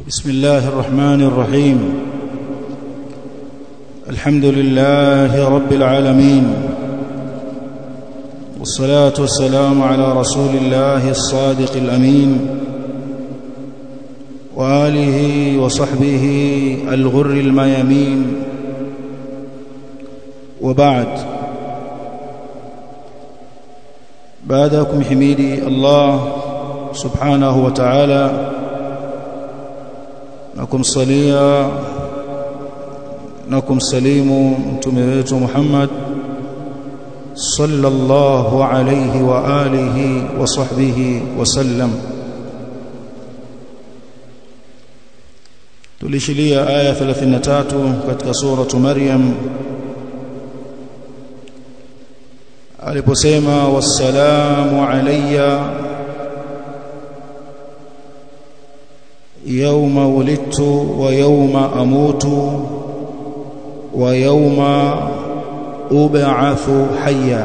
بسم الله الرحمن الرحيم. الحمد لله رب العالمين، والصلاة والسلام على رسول الله الصادق الأمين وآله وصحبه الغر الميامين، وبعد. بعدكم حميدي الله سبحانه وتعالى na kumsalia na kumsalimu mtume wetu Muhammad sallallahu alayhi wa alihi wa sahbihi wasallam. Tulishilia aya 33 katika suratu Maryam aliposema wassalamu alayya يوم ولدت ويوم أموت ويوم أبعث حيا.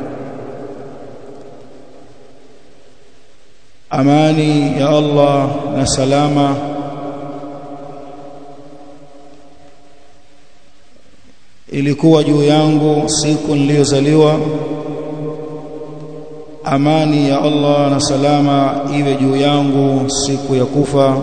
أماني يا الله نسلامة ilikuwa juu yangu siku niliyozaliwa. Amani ya Allah na salama iwe juu yangu siku ya kufa.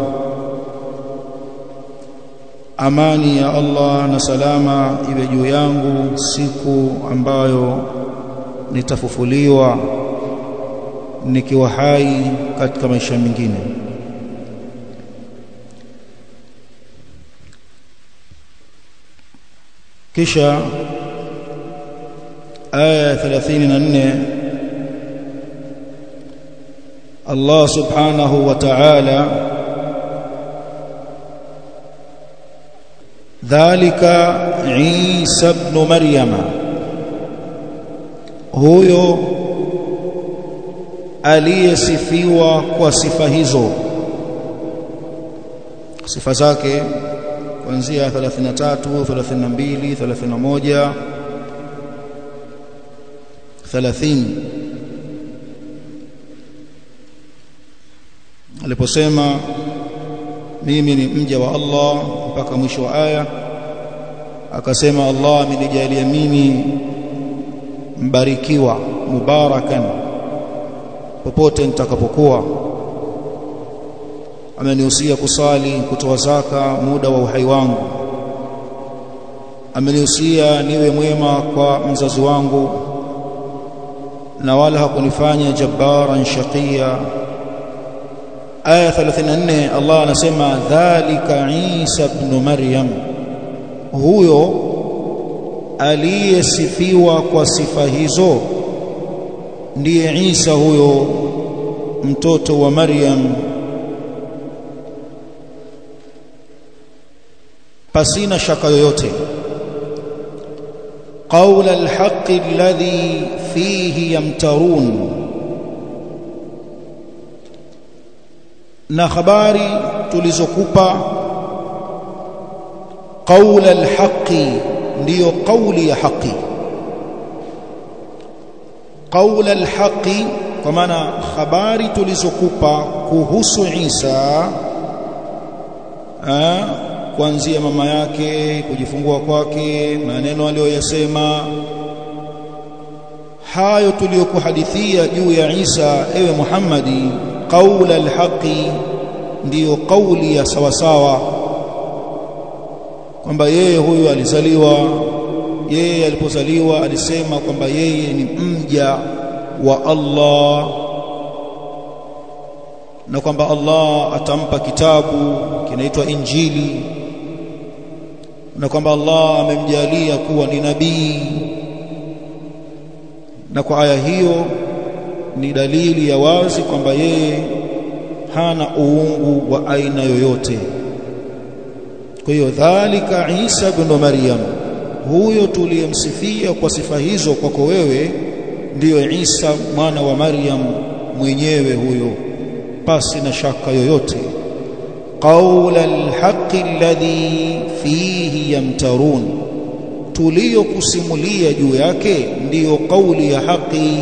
Amani ya Allah na salama iwe juu yangu siku ambayo nitafufuliwa nikiwa hai katika maisha mengine. Kisha aya 34 Allah subhanahu wa ta'ala dhalika Isa ibn Maryama, huyo aliyesifiwa kwa sifa hizo, sifa zake kuanzia 33, 32, 31, 30 aliposema mimi ni mja wa Allah mpaka mwisho wa aya. Akasema Allah amenijalia mimi mbarikiwa, mubarakan popote nitakapokuwa. Amenihusia kusali, kutoa zaka muda wa uhai wangu. Amenihusia niwe mwema kwa mzazi wangu, na wala hakunifanya jabbaran shaqiya. Aya 34 Allah anasema dhalika Isa ibn Maryam, huyo aliyesifiwa kwa sifa hizo ndiye Isa, huyo mtoto wa Maryam, pasina shaka yoyote. qawl alhaq alladhi fihi yamtarun, na habari tulizokupa. qaul alhaqi ndiyo kauli ya haki. qaul alhaqi kwa maana habari tulizokupa kuhusu Isa, kuanzia mama yake, kujifungua kwake, maneno aliyoyasema, hayo tuliyokuhadithia juu ya Isa ewe Muhammadi. qaul alhaqi ndiyo kauli ya sawasawa, kwamba yeye huyu alizaliwa, yeye alipozaliwa alisema kwamba yeye ni mja wa Allah, na kwamba Allah atampa kitabu kinaitwa Injili, na kwamba Allah amemjalia kuwa ni nabii. Na kwa aya hiyo ni dalili ya wazi kwamba yeye hana uungu wa aina yoyote. Kwa hiyo dhalika Isa ibn Maryam, huyo tuliyemsifia kwa sifa hizo kwako wewe ndiyo Isa mwana wa Maryam mwenyewe huyo, pasi na shaka yoyote. qaul alhaqi alladhi fihi yamtarun, tuliyokusimulia juu yake ndiyo kauli ya haki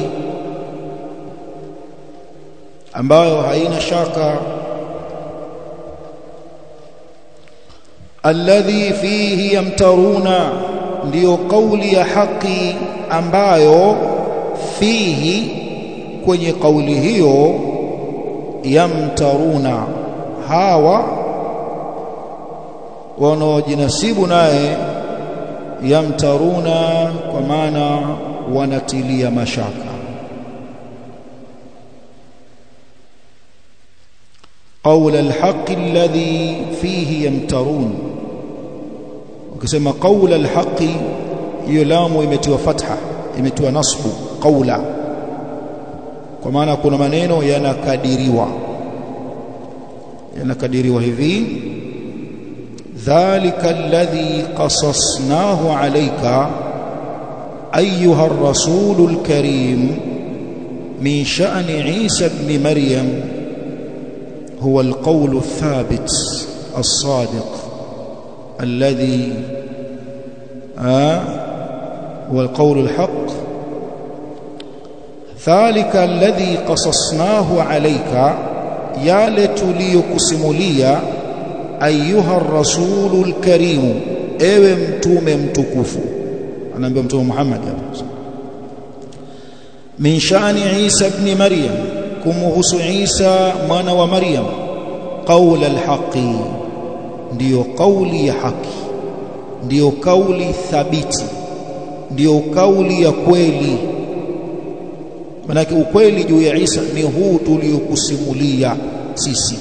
ambayo haina shaka alladhi fihi yamtaruna, ndiyo kauli ya haki ambayo fihi, kwenye kauli hiyo, yamtaruna, hawa wanaojinasibu naye, yamtaruna kwa maana wanatilia mashaka. qawl alhaq alladhi fihi yamtarun, ukisema qawl alhaq, hiyo lamu imetiwa fatha, imetiwa nasbu, qawla, kwa maana kuna maneno yanakadiriwa hivi: dhalika alladhi qasasnahu alayka ayyuha ar-rasulul karim min sha'ni Isa ibn Maryam huwa al-qawl ath-thabit as-sadiq alladhi huwa al-qawl al-haqq. dhalika alladhi qasasnahu alayka, yale tuliyokusimulia, ayuha ar-rasulul karim, ewe mtume mtukufu, anaambia mtume Muhammad hapa, min sha'ni Isa ibn Maryam, kumhusu Isa mwana wa Maryam, qawl al-haqi, ndiyo kauli ya haki, ndiyo kauli thabiti, ndiyo kauli ya kweli. Manake ukweli juu ya Isa ni huu tuliokusimulia sisi.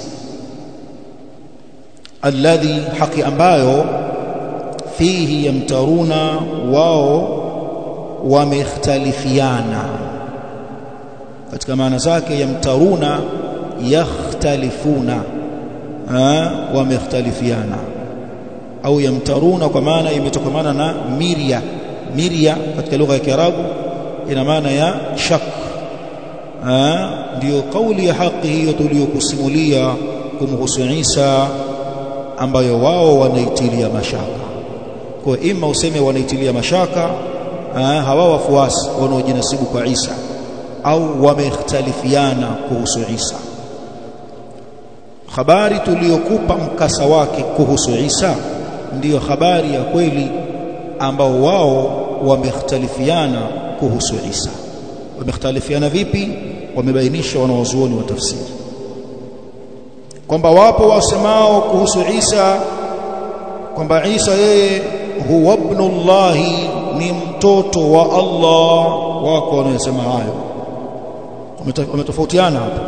Alladhi, haki ambayo, fihi yamtaruna, wao wamekhtalifiana. Katika maana zake yamtaruna, yakhtalifuna, wamekhtalifiana, au yamtaruna kwa maana imetokamana na mirya katika lugha ya Kiarabu ina maana ya shak. Ndio kauli ya haki hiyo tuliyokusimulia kumhusu Isa, ambayo wao wanaitilia mashaka. Kwa ima useme wanaitilia mashaka hawa wafuasi wanaojinasibu kwa Isa, au wamekhtalifiana kuhusu Isa. Habari tuliyokupa mkasa wake kuhusu Isa ndiyo habari ya kweli, ambao wao wamekhtalifiana kuhusu Isa. Wamekhtalifiana vipi? Wamebainisha wanawazuoni wa tafsiri kwamba wapo wasemao kuhusu Isa kwamba Isa yeye huwa ibnullahi, ni mtoto wa Allah. Wako wanaosema hayo, wametofautiana hapa.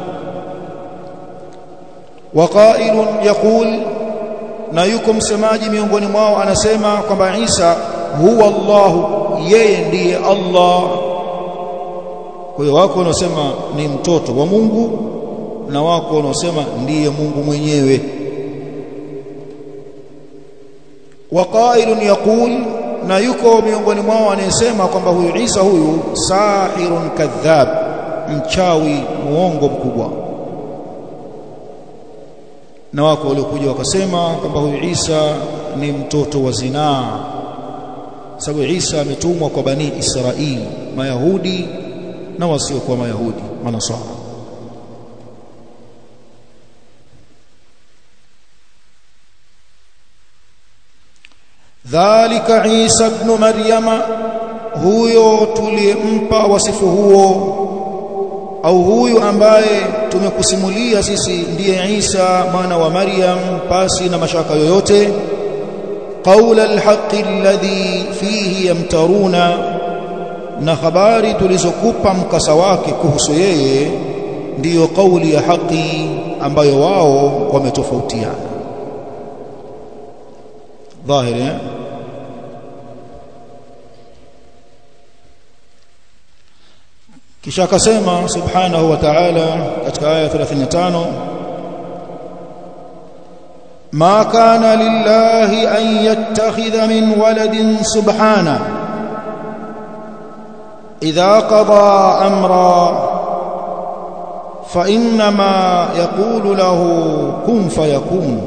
Waqailun yaqul, na yuko msemaji miongoni mwao anasema kwamba Isa huwa Allah, yeye ndiye Allah. Kwa hiyo wako wanaosema ni mtoto wa Mungu na wako wanaosema ndiye Mungu mwenyewe. Waqailun yaqul, na yuko miongoni mwao anayesema kwamba huyu Isa huyu sahirun kadhab, mchawi muongo mkubwa. Na wako waliokuja wakasema kwamba huyu Isa ni mtoto wa zinaa, sababu Isa ametumwa kwa Bani Israili, Mayahudi na wasiokuwa Mayahudi, Manasara. Dhalika Isa ibn Maryama, huyo tuliyempa wasifu huo, au huyu ambaye tumekusimulia sisi ndiye Isa mwana wa Maryam pasi na mashaka yoyote. Qaula alhaqi alladhi fihi yamtaruna, na habari tulizokupa mkasa wake kuhusu yeye ndiyo kauli ya haki ambayo wao wametofautiana. Dhahiri kisha akasema subhanahu wa ta'ala katika aya 35, ma kana lillahi an yattakhidha min waladin subhana idha qada amra fa innama yaqulu lahu kun fayakun.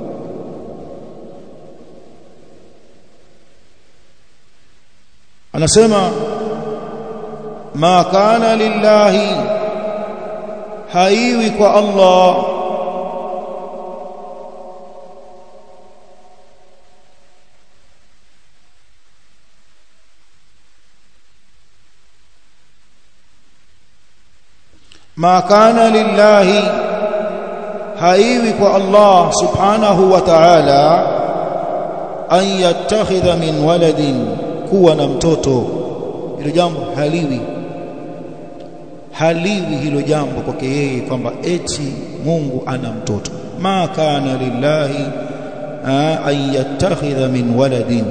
Anasema ma kana lillahi, haiwi kwa Allah, ma kana lillahi haiwi kwa Allah subhanahu wa ta'ala an yattakhidha min waladin kuwa na mtoto. Hilo jambo haliwi hilo jambo kwake yeye kwamba eti Mungu ana mtoto. Ma kana lillahi an yattakhidha min waladin,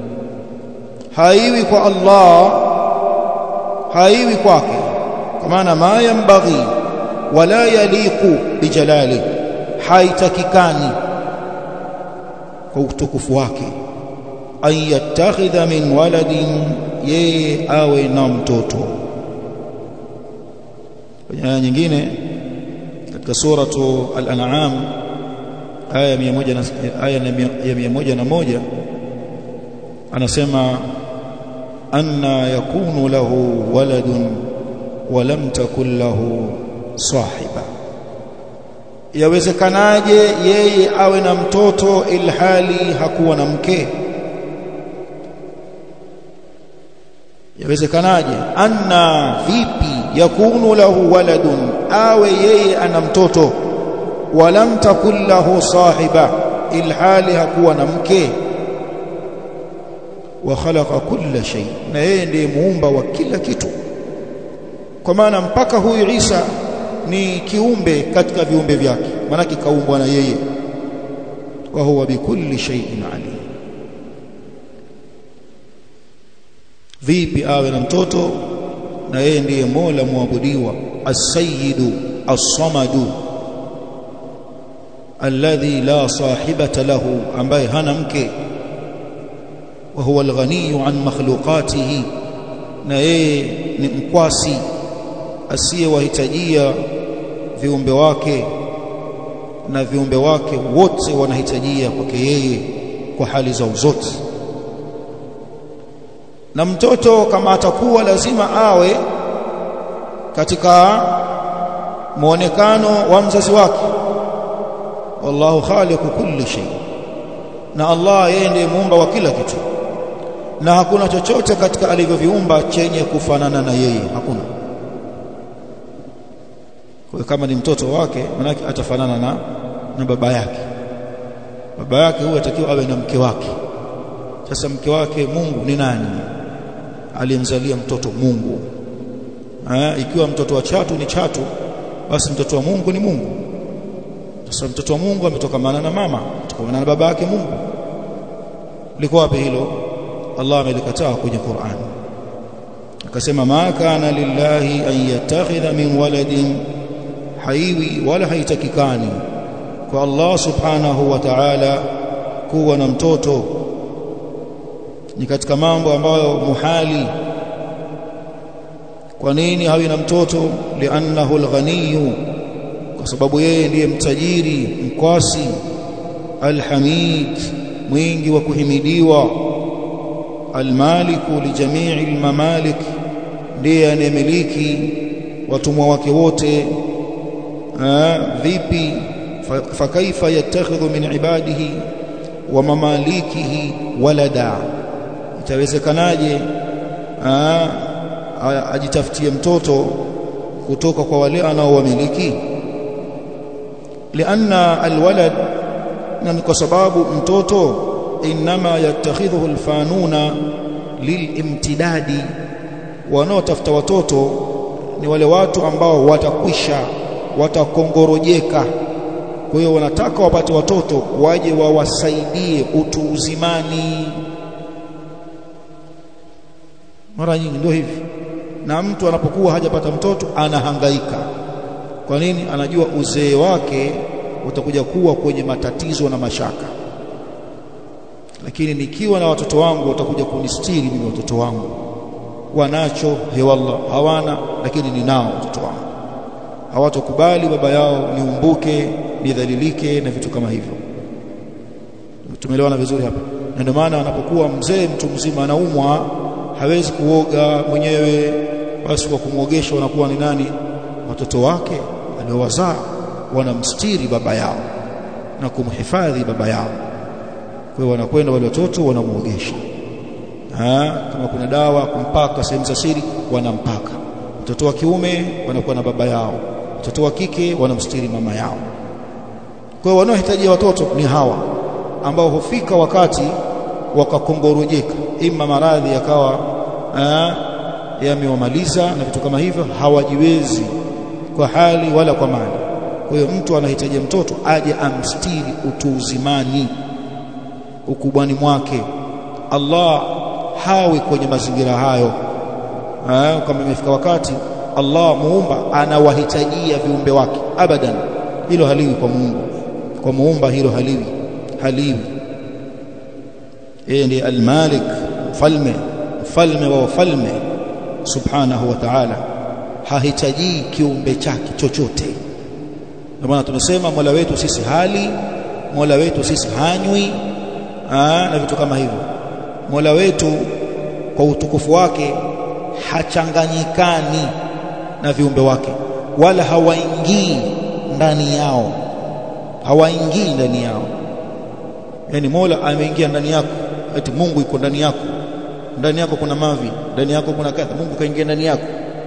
haiwi kwa Allah, haiwi kwake, kwa maana ma yanbaghi wala yaliqu bijalali, haitakikani kwa utukufu wake an yattakhidha min waladin, yeye awe na mtoto. Kwenye aya nyingine katika suratu al-an'am aya 101 anasema anna yakunu lahu waladun wa lam takul lahu sahiba, yawezekanaje yeye awe na mtoto ilhali hakuwa na mke? Yawezekanaje? Anna, vipi? Yakunu lahu waladun, awe yeye ana mtoto, wa lam takul lahu sahiba, ilhali hakuwa na mke. Wa khalaqa kulla shay, na yeye ndiye muumba wa kila kitu. Kwa maana mpaka huyu Isa ni kiumbe katika viumbe vyake, maana kaumbwa na yeye. Wa huwa bikulli shay'in alim. Vipi awe na mtoto na yeye ndiye Mola muabudiwa, as-sayyidu as-samadu alladhi la sahibata lahu, ambaye hana mke. Wa huwa al-ghaniyyu an makhluqatihi, na yeye ni mkwasi asiyewahitajia viumbe wake, na viumbe wake wote wanahitajia kwake yeye kwa hali zao zote. Na mtoto kama atakuwa lazima awe katika muonekano wa mzazi wake, wallahu khaliqu kulli shay, na Allah yeye ndiye muumba wa kila kitu, na hakuna chochote katika alivyoviumba chenye kufanana na yeye, hakuna. Kwa kama ni mtoto wake, maana atafanana na baba yake. Baba yake huyo atakiwa awe na mke wake. Sasa mke wake Mungu ni nani? Alimzalia mtoto Mungu. Ikiwa mtoto wa chatu ni chatu, basi mtoto wa Mungu ni Mungu. Sasa mtoto wa Mungu ametokamana na mama, ametokamana na baba yake Mungu. Liko wapi hilo? Allah amelikataa kwenye Qur'an. Akasema ma kana lillahi an yattakhidha min waladin, haiwi wala haitakikani kwa Allah subhanahu wa ta'ala kuwa na mtoto. Ni katika mambo ambayo muhali. Kwa nini hawi na mtoto? Li'annahu al-ghaniyyu, kwa sababu yeye ndiye mtajiri, mkwasi, al-hamid, mwingi wa kuhimidiwa, al-maliku li jami'i al-mamalik, ndiye anayemiliki watumwa wake wote. Vipi? Fakaifa yattakhidhu min ibadihi wa mamalikihi walada, itawezekanaje ajitafutie mtoto kutoka kwa wale anaowamiliki? Lianna alwalad, na kwa sababu mtoto inma yattakhidhuhu alfanuna lilimtidadi, wanaotafuta watoto ni wale watu ambao watakwisha, watakongorojeka. Kwa hiyo wanataka wapate watoto waje wawasaidie utu uzimani. Mara nyingi ndio hivi. Na mtu anapokuwa hajapata mtoto anahangaika. Kwa nini? Anajua uzee wake utakuja kuwa kwenye matatizo na mashaka. Lakini nikiwa na watoto wangu watakuja kunistiri mimi, watoto wangu wanacho, hewallah, hawana, lakini ninao watoto wangu. Hawatokubali baba yao niumbuke, nidhalilike na vitu kama hivyo. Tumeelewana vizuri hapa? Na ndio maana anapokuwa mzee, mtu mzima anaumwa, hawezi kuoga mwenyewe, basi kwa kumuogesha wanakuwa ni nani? Watoto wake aliowazaa, wanamstiri baba yao na kumhifadhi baba yao. Kwa hiyo wanakwenda wale watoto wanamuogesha. Kama kuna dawa kumpaka sehemu za siri, wanampaka. Mtoto wa kiume wanakuwa na baba yao, watoto wa kike wanamstiri mama yao. Kwa hiyo wanaohitaji watoto ni hawa ambao hufika wakati wakakongorojeka, ima maradhi yakawa yamewamaliza na vitu kama hivyo, hawajiwezi kwa hali wala kwa mali. Kwa hiyo mtu anahitaji mtoto aje amstiri utu uzimani, ukubwani mwake. Allah hawi kwenye mazingira hayo. Kama imefika wakati Allah muumba anawahitajia viumbe wake, abadan, hilo haliwi kwa Mungu. Kwa muumba hilo haliwi. Yeye ndiye al-Malik, mfalme wa wafalme subhanahu wa ta'ala, hahitaji kiumbe chake chochote. Ndio maana tunasema Mola wetu sisi hali, Mola wetu sisi hanywi na vitu kama hivyo. Mola wetu kwa utukufu wake hachanganyikani na viumbe wake, wala hawaingii ndani yao. Yani Mola ameingia ndani yako, eti Mungu yuko ndani yako. Ndani yako kuna mavi, ndani yako kuna kadha, Mungu kaingia ndani yako.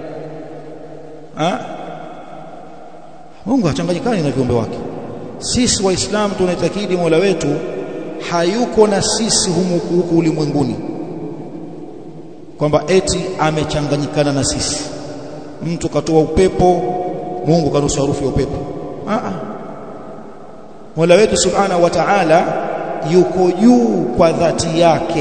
Mungu hachanganyikani na viumbe wake. Sisi Waislamu tunaitakidi Mola wetu hayuko na sisi huku ulimwenguni, kwamba eti amechanganyikana na sisi. Mtu katoa upepo, Mungu karuhusu harufu ya upepo. Mola wetu subhanahu wa ta'ala yuko juu kwa dhati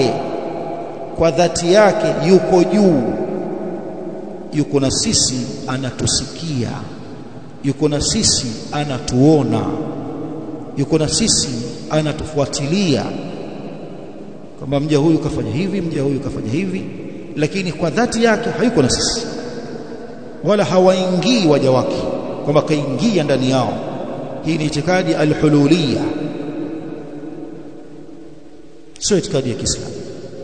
yake, yuko juu. Yuko na sisi, anatusikia. Yuko na sisi, anatuona. Yuko na sisi, anatufuatilia, kwamba mja huyu kafanya hivi, mja huyu kafanya hivi. Lakini kwa dhati yake hayuko na sisi, wala hawaingii waja wake kwamba kaingia ndani yao. Hii ni itikadi al-hululiyya, sio itikadi ya Kiislamu,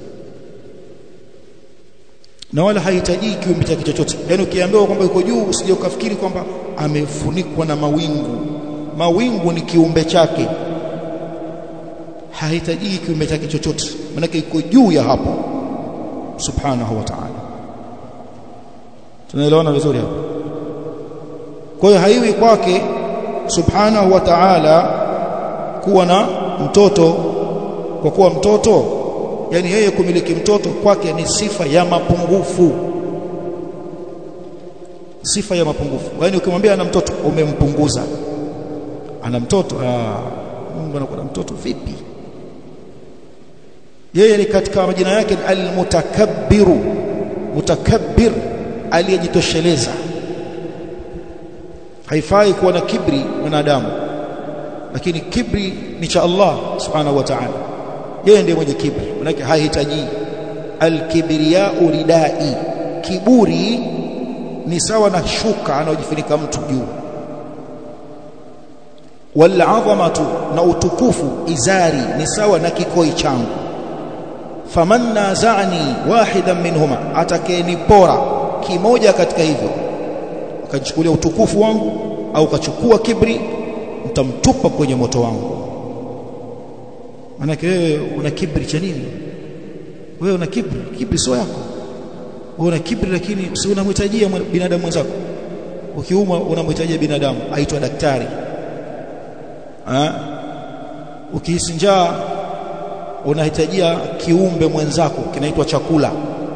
na wala hahitaji kiumbe chake chochote. Yaani ukiambiwa kwamba yuko juu, usije ukafikiri kwamba amefunikwa na mawingu. Mawingu ni kiumbe chake, hahitaji kiumbe chake chochote, maana yuko juu ya hapo subhanahu wa ta'ala. Tunaelewana vizuri hapo? Kwa hiyo haiwi kwake subhanahu wa ta'ala kuwa na mtoto, kwa kuwa mtoto, yani yeye kumiliki mtoto kwake ni sifa ya mapungufu. Sifa ya mapungufu. Yani ukimwambia ana mtoto umempunguza. Ana mtoto, Mungu anakuwa na mtoto vipi? Yeye ni katika majina yake al-mutakabbiru, mutakabbir, aliyejitosheleza. Haifai kuwa na kibri mwanadamu, lakini kibri ni cha Allah subhanahu wa ta'ala. Yeye ndiye mwenye kibri, maana hahitaji. Al-kibriya'u ridai, kiburi ni sawa na shuka anaojifunika mtu juu. Wal 'azamatu, na utukufu, izari, ni sawa na kikoi changu. Faman naza'ani wahidan minhuma, atakayenipora kimoja katika hivyo, akachukulia utukufu wangu au kachukua kibri, nitamtupa kwenye moto wangu. Maana wewe una kibri cha nini? Wewe una kibri sio yako. Wewe una kibri, lakini si unamhitajia binadamu mwenzako. Ukiumwa unamhitajia binadamu, aitwa daktari. Ukihisi njaa unahitajia kiumbe mwenzako, kinaitwa chakula.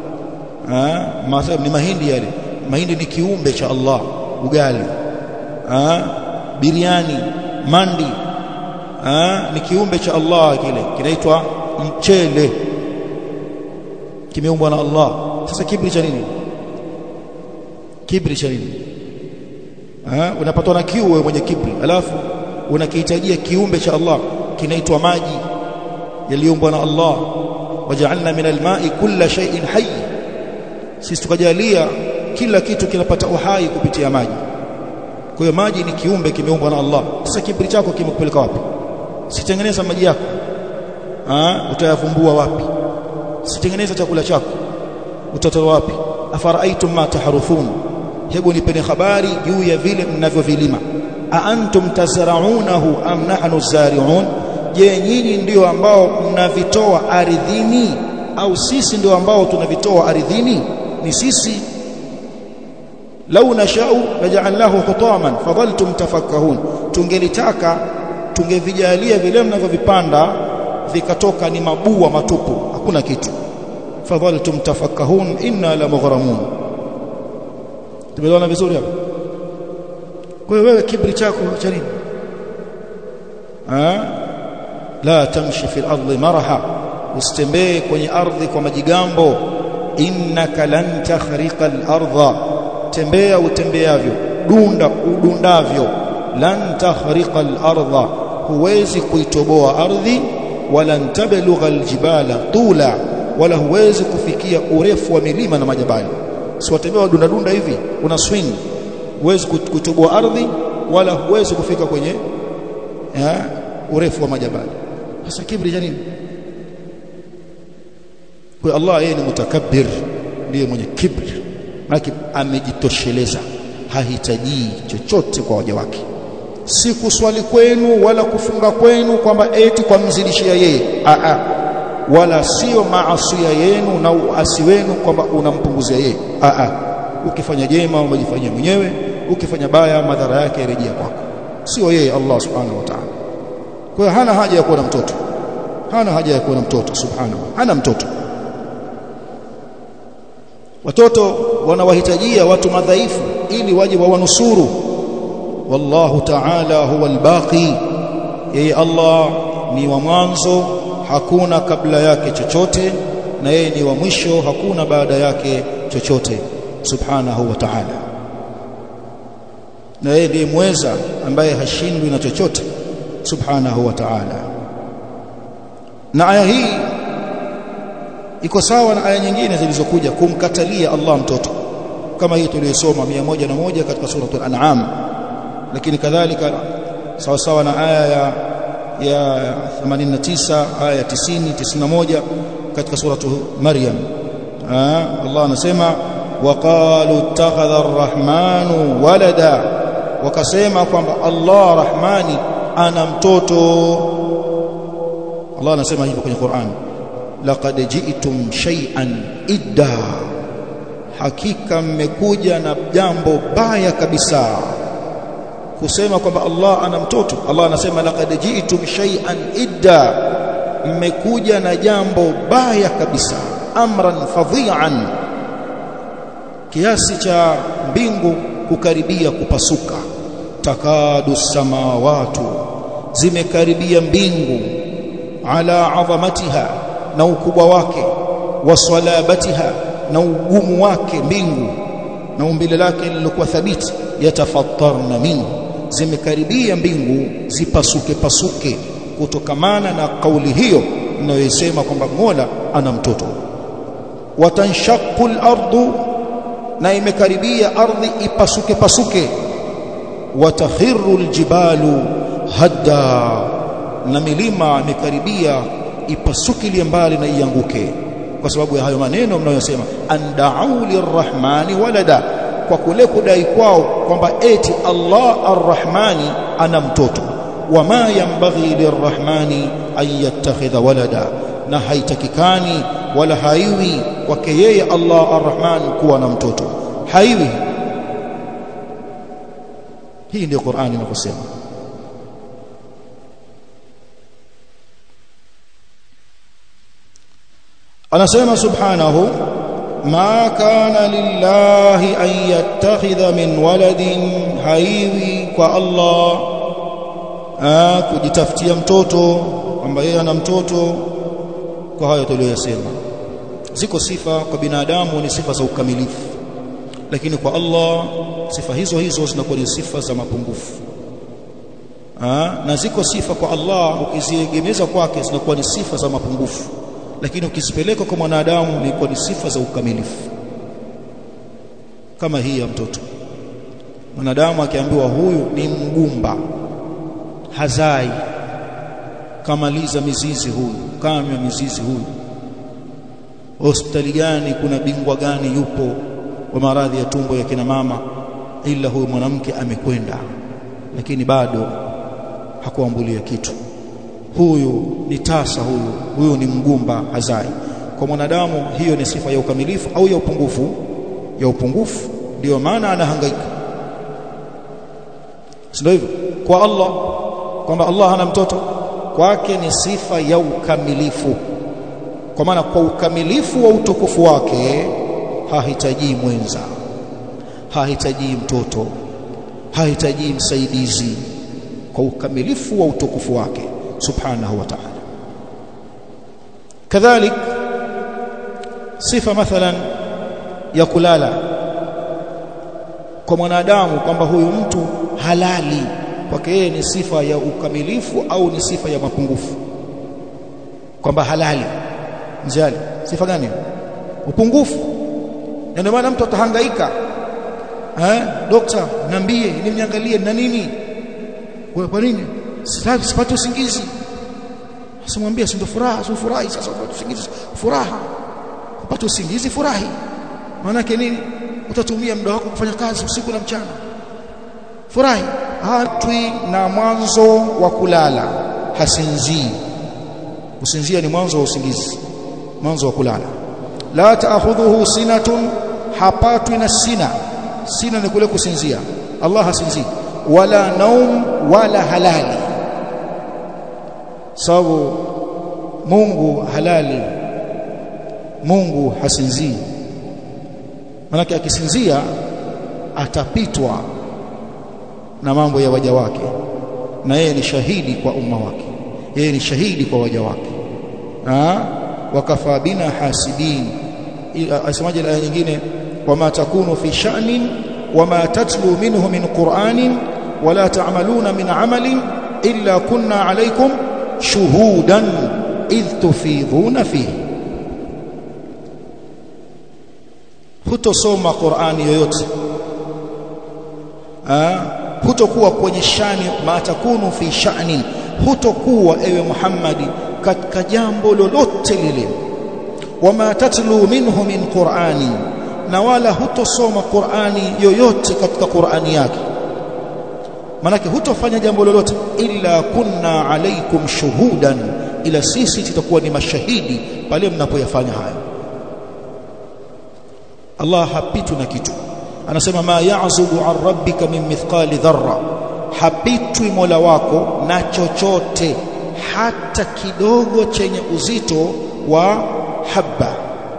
Ni mahindi yale. Mahindi ni kiumbe cha Allah. Ugali, biriani, mandi, ni kiumbe cha Allah, kile kinaitwa mchele, kimeumbwa na Allah. Sasa kibri cha nini? Kibri cha nini? Unapatwa na kiu wewe mwenye kibri, alafu unakihitajia kiumbe cha Allah kinaitwa maji yaliumbwa na Allah. Waja'alna min al-ma'i kulla shay'in hayy, sisi tukajalia kila kitu kinapata uhai kupitia maji. Kwa hiyo maji ni kiumbe kimeumbwa na Allah. Sasa kibri chako kimekupeleka wapi? Sitengeneza maji yako, utayavumbua wapi? Sitengeneza chakula chako, utatoa wapi? Afara'aytum ma taharuthun, hebu nipeni habari juu ya vile mnavyovilima. A antum tazra'unahu am nahnu zari'un, je, nyinyi ndio ambao mnavitoa ardhini au sisi ndio ambao tunavitoa ardhini? Ni sisi. lau nashau laja'alnahu hutaman fadhaltum tafakkahun, tungelitaka tungevijalia vile mnavyovipanda vikatoka ni mabua matupu, hakuna kitu. Fadhaltum tafakkahun inna la mughramun. Tumeona vizuri hapo. Kwa hiyo wewe kibri chako cha nini? La tamshi fil ardi maraha, usitembee kwenye ardhi kwa majigambo. Innaka lan takhriqa al-ardha, tembea utembeavyo, dunda udundavyo. Lan takhriqa al-ardha, huwezi kuitoboa ardhi. Wala tablugha al-jibala tula, wala huwezi kufikia urefu wa milima na majabali. Si watembea dunda dunda hivi una swing, huwezi kuitoboa ardhi wala huwezi kufika kwenye urefu wa majabali. Sasa kibri nini? Kwa Allah yeye ni mutakabbir, ndiye mwenye kibri, lakini amejitosheleza, hahitaji chochote kwa waja wake. Si kuswali kwenu wala kufunga kwenu kwamba eti kwa mzidishia yeye, wala sio maasiya yenu na uasi wenu kwamba unampunguzia yeye. Ukifanya jema umejifanyia mwenyewe, ukifanya baya madhara yake yarejea kwako, sio yeye Allah subhanahu wa ta'ala. Kwa hiyo hana haja ya kuwa na mtoto, hana haja ya kuwa na mtoto subhanahu, hana mtoto. Watoto wanawahitajia watu madhaifu ili waje wawanusuru. Wallahu ta'ala huwa al-baqi, yeye Allah ni wa mwanzo, hakuna kabla yake chochote, na yeye ni wa mwisho, hakuna baada yake chochote subhanahu wa ta'ala. Na yeye ndiye mweza ambaye hashindwi na chochote subhanahu wa ta'ala. Na aya hii iko sawa na aya nyingine zilizokuja kumkatalia Allah mtoto, kama hii tuliyosoma 101 katika suratul An'am, lakini kadhalika sawa sawa na aya ya 89, aya ya 90, 91 katika suratul Maryam. Allah anasema waqalu ittakhadha ar-rahmanu walada, wakasema kwamba Allah Rahmani ana mtoto. Allah anasema hivyo kwenye Qur'an, laqad ji'tum shay'an idda, hakika mmekuja na jambo baya kabisa kusema kwamba Allah ana mtoto. Allah anasema laqad ji'tum shay'an idda, mmekuja na jambo baya kabisa, amran fadhi'an, kiasi cha mbingu kukaribia kupasuka. Takadu samawatu, zimekaribia mbingu, ala adhamatiha, na ukubwa wake, wasalabatiha, na ugumu wake mbingu na umbile lake lilikuwa thabiti. Yatafattarna minhu, zimekaribia mbingu zipasuke pasuke kutokamana na kauli hiyo inayosema kwamba Mola ana mtoto. Watanshaqu al-ardu, na imekaribia ardhi ipasuke pasuke. Watakhiru al-jibalu hadda, na milima imekaribia ipasukilie mbali na ianguke, kwa sababu ya hayo maneno mnayosema anda'u lirrahmani walada, kwa kule kudai kwao kwamba eti Allah arrahmani ana mtoto. Wama yanbaghi lirrahmani an yattakhidha walada, na haitakikani wala haiwi kwake yeye Allah arrahman kuwa na mtoto, haiwi. Hii ndio Qur'ani inavyosema. Anasema subhanahu, ma kana lillahi an yattakhidha min waladin, haiwi kwa Allah kujitafutia mtoto kwamba yeye ana mtoto. Kwa hayo tuliyosema, ziko sifa kwa binadamu ni sifa za ukamilifu, lakini kwa Allah sifa hizo hizo zinakuwa ni sifa za mapungufu. Na ziko sifa kwa Allah ukiziegemeza kwake zinakuwa ni sifa za mapungufu, lakini ukizipeleka kwa mwanadamu ni sifa za ukamilifu. Kama hii ya mtoto, mwanadamu akiambiwa huyu ni mgumba, hazai, kamaliza mizizi huyu, kama mizizi huyu, hospitali gani, kuna bingwa gani yupo wa maradhi ya tumbo ya kina mama, ila huyu mwanamke amekwenda, lakini bado hakuambulia kitu. Huyu ni tasa, huyu ni mgumba, hazai. Kwa mwanadamu hiyo ni sifa ya ukamilifu au ya upungufu? Ya upungufu. ndio maana anahangaika. Sio hivyo kwa Allah kwamba Allah hana mtoto, kwake ni sifa ya ukamilifu, kwa maana kwa ukamilifu wa utukufu wake hahitaji mwenza, hahitaji mtoto, hahitaji msaidizi, kwa ukamilifu wa utukufu wake subhanahu wa ta'ala. kadhalik sifa mathalan ya kulala kwa mwanadamu, kwamba huyu mtu halali kwake yeye ni sifa ya ukamilifu au ni sifa ya mapungufu? Kwamba halali mjali, sifa gani? Upungufu. Na ndio maana mtu atahangaika, dokta niambie nimniangalie na nini, kwa nini sipati usingizi? Asimwambie si ndio furaha, sio furahi sasa upate usingizi, furaha upate usingizi, furahi. Maana yake nini? Utatumia muda wako kufanya kazi usiku na mchana, furahi. Hatwi na mwanzo wa kulala, hasinzii. Kusinzia ni mwanzo wa usingizi, mwanzo wa kulala. La ta'khudhuhu sinatun, hapatwi na sina. Sina ni kule kusinzia, Allah hasinzii. Wala naum, wala halali, sababu Mungu halali, Mungu hasinzii. Maana akisinzia atapitwa na mambo ya waja wake, na yeye ni shahidi kwa umma wake, yeye ni shahidi kwa waja wake. Wakafa bina hasibin. Asemaje aya nyingine? Wama takunu fi sha'nin wama tatlu minhu min qur'anin wala ta'maluna min 'amalin illa kunna 'alaykum shuhudan idh tufidhuna fihi. Hutosoma Qur'ani yoyote, hutokuwa kwenye shani, ma takunu fi sha'nin, hutokuwa ewe Muhammadi katika jambo lolote lile. Wama tatlu minhu min Qur'ani, na wala hutosoma Qur'ani yoyote katika Qur'ani yake. Manake hutofanya jambo lolote illa kunna alaykum shuhudan, ila sisi tutakuwa ni mashahidi pale mnapoyafanya hayo. Allah hapitu na kitu. Anasema ma ya'zubu an rabbika min mithqali dharra, hapitwi Mola wako na chochote hata kidogo chenye uzito wa habba.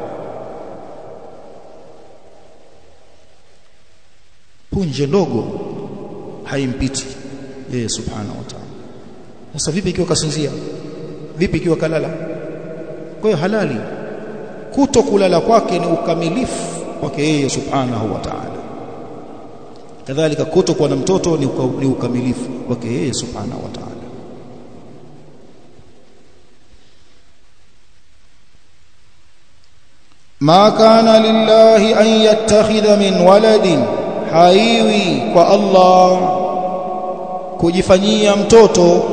Punje ndogo haimpiti yeye subhanahu wa ta'ala. Sasa vipi ikiwa kasinzia? Vipi ikiwa kalala? Kwa hiyo halali, kutokulala kwake ni ukamilifu kwake yeye subhanahu wa ta'ala. Kadhalika kutokuwa na mtoto ni ukamilifu kwake yeye subhanahu wa ta'ala. Ma kana lillahi an yattakhidha min waladin, haiwi kwa Allah kujifanyia mtoto.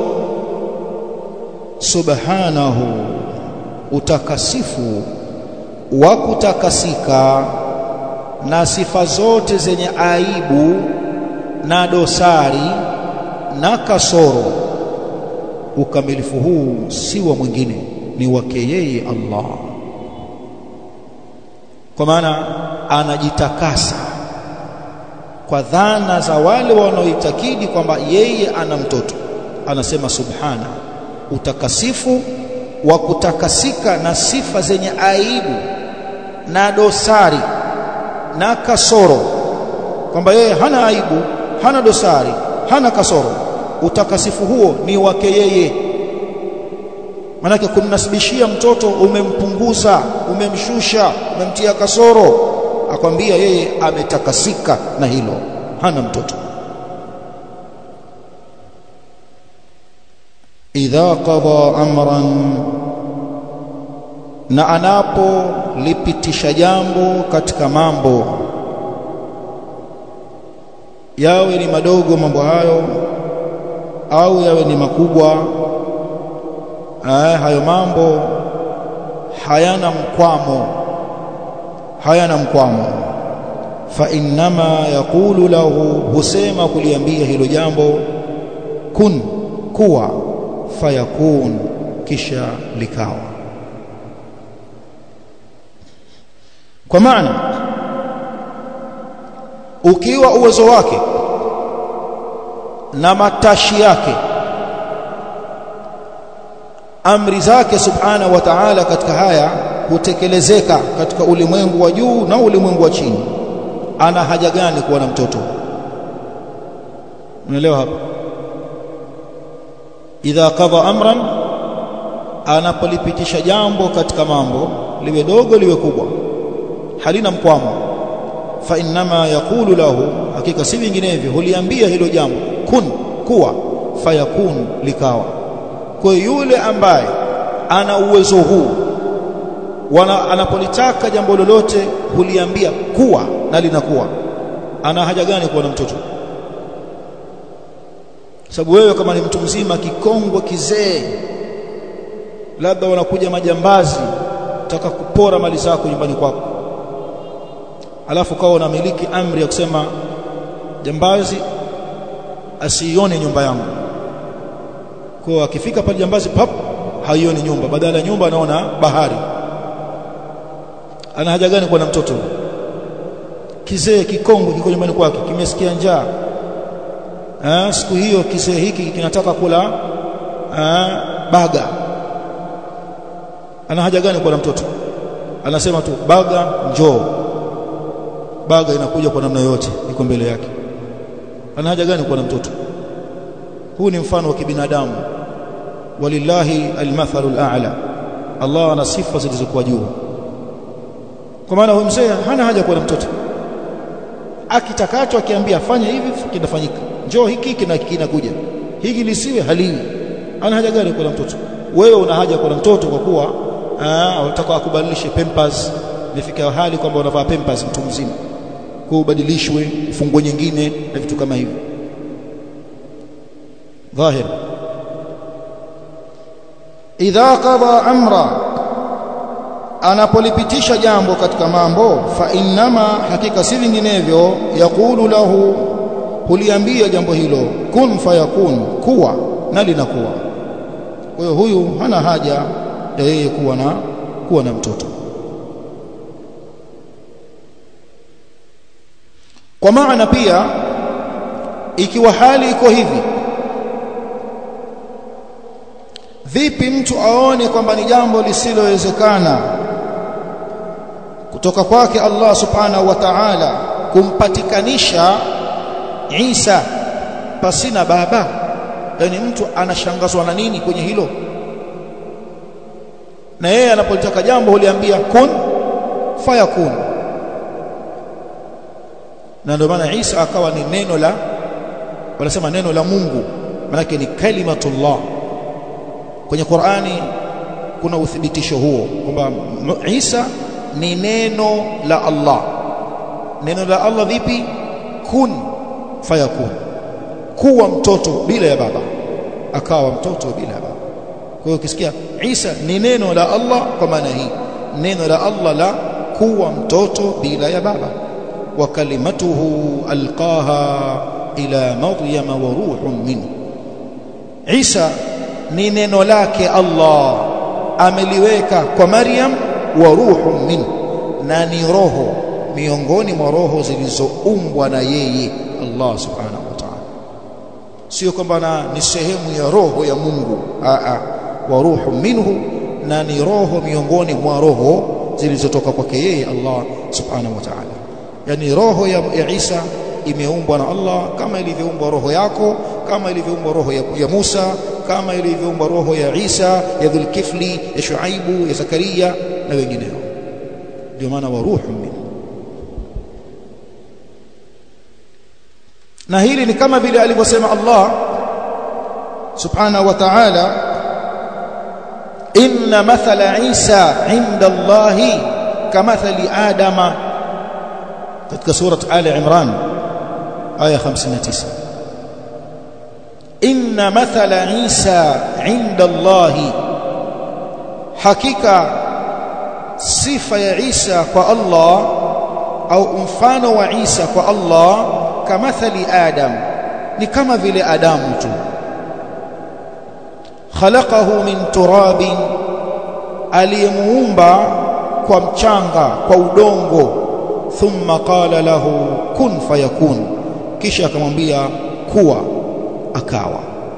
Subhanahu, utakasifu wa kutakasika na sifa zote zenye aibu na dosari na kasoro. Ukamilifu huu si wa mwingine, ni wake yeye Allah, kwa maana anajitakasa kwa dhana za wale wanaoitakidi kwamba yeye ana mtoto. Anasema subhana, utakasifu wa kutakasika na sifa zenye aibu na dosari na kasoro, kwamba yeye hana aibu, hana dosari, hana kasoro. Utakasifu huo ni wake yeye. Manake kumnasibishia mtoto umempunguza, umemshusha, umemtia kasoro. Akwambia yeye ametakasika na hilo, hana mtoto. Idha qada amran, na anapo lipitisha jambo katika mambo, yawe ni madogo mambo hayo au yawe ni makubwa, hayo mambo hayana mkwamo. Fa innama yaqulu lahu, husema kuliambia hilo jambo, kun, kuwa, fayakun, kisha likawa. Kwa maana ukiwa uwezo wake na matashi yake amri zake subhanahu wa ta'ala katika haya hutekelezeka katika ulimwengu wa juu na ulimwengu wa chini, ana haja gani kuwa na mtoto? unaelewa hapa? Idha qadha amran, anapolipitisha jambo katika mambo, liwe dogo liwe kubwa, halina mkwamo, fa innama yaqulu lahu, hakika si vinginevyo huliambia hilo jambo kun, kuwa, fayakun, likawa. Kwa yule ambaye ana uwezo huu, anapolitaka jambo lolote huliambia kuwa na linakuwa, ana haja gani kuwa na mtoto? Sababu wewe kama ni mtu mzima kikongwe kizee, labda wanakuja majambazi taka kupora mali zako nyumbani kwako, alafu kao unamiliki amri ya kusema jambazi asione nyumba yangu. Kwa akifika pale jambazi pap, haioni nyumba, badala ya nyumba anaona bahari. Ana haja gani kuwa na mtoto? Kizee kikongwe kiko nyumbani kwake, kimesikia njaa, siku hiyo kizee hiki kinataka kula baga. Ana haja gani kuwa na mtoto? Anasema tu baga njoo, baga inakuja kwa namna yote, iko mbele yake. Ana haja gani kuwa na mtoto? Huu ni mfano wa kibinadamu. Walillahi almathalul a'la, Allah ana sifa zilizokuwa juu. Kwa maana huyu mzee hana haja kuwa na mtoto, akitakacho akiambia fanya hivi kinafanyika, njoo hiki kinakuja, hiki lisiwe haliwi. Ana haja gani kuwa na mtoto? Wewe una haja kuwa na mtoto kwa kuwa unataka akubadilishe pampers, imefika hali kwamba unavaa pampers mtu mzima, kwa ubadilishwe fungo nyingine na vitu kama hivyo. Dhahir, idha qada amra, anapolipitisha jambo katika mambo, fa innama, hakika si vinginevyo, yaqulu lahu, huliambia jambo hilo kun fayakun, kuwa na linakuwa. Kwa hiyo huyu hana haja ya yeye kuwa na mtoto. Kwa maana pia ikiwa hali iko hivi, vipi mtu aone kwamba ni jambo lisilowezekana kutoka kwake Allah subhanahu wa ta'ala kumpatikanisha Isa pasina baba? Yani mtu anashangazwa na nini kwenye hilo? Na yeye anapolitaka jambo huliambia kun fayakun. Na ndio maana Isa akawa ni neno la, wanasema neno la Mungu, maana yake ni kalimatullah. Kwenye Qur'ani kuna uthibitisho huo kwamba Isa ni neno la Allah. Neno la Allah vipi? Kun fayakun, kuwa mtoto bila ya baba, akawa mtoto bila ya baba. Kwa hiyo ukisikia Isa ni neno la Allah, kwa maana hii neno la Allah la kuwa mtoto bila ya baba. Wa kalimatuhu alqaha ila Maryam wa ruhun minhu, Isa ni neno lake Allah ameliweka kwa Maryam, wa ruhun minhu, na ni roho miongoni mwa roho zilizoumbwa na yeye Allah subhanahu wa ta'ala. Sio kwamba ni sehemu ya roho ya Mungu, wa ruhun minhu, na ni roho miongoni mwa roho zilizotoka kwake yeye Allah subhanahu wa ta'ala. Yani roho ya Isa imeumbwa na Allah kama ilivyoumbwa roho yako, kama ilivyoumbwa roho ya Musa, kama ilivyoumbwa roho ya Isa, ya Dhulkifli, ya Shuaibu, ya Zakaria na wengineo. Ndio maana wa ruhun minhu. Na hili ni kama vile alivyosema Allah subhanahu wa ta'ala, inna mathala Isa inda Allahi kamathali Adama, katika surat Ali Imran aya 59. Inna mathala Isa inda Allahi, hakika sifa ya Isa kwa Allah, au mfano wa Isa kwa Allah, kamathali Adam, ni kama vile Adamu tu. Khalaqahu min turabin, aliyemuumba kwa mchanga, kwa udongo. thumma qala lahu kun fayakun, kisha akamwambia kuwa, akawa.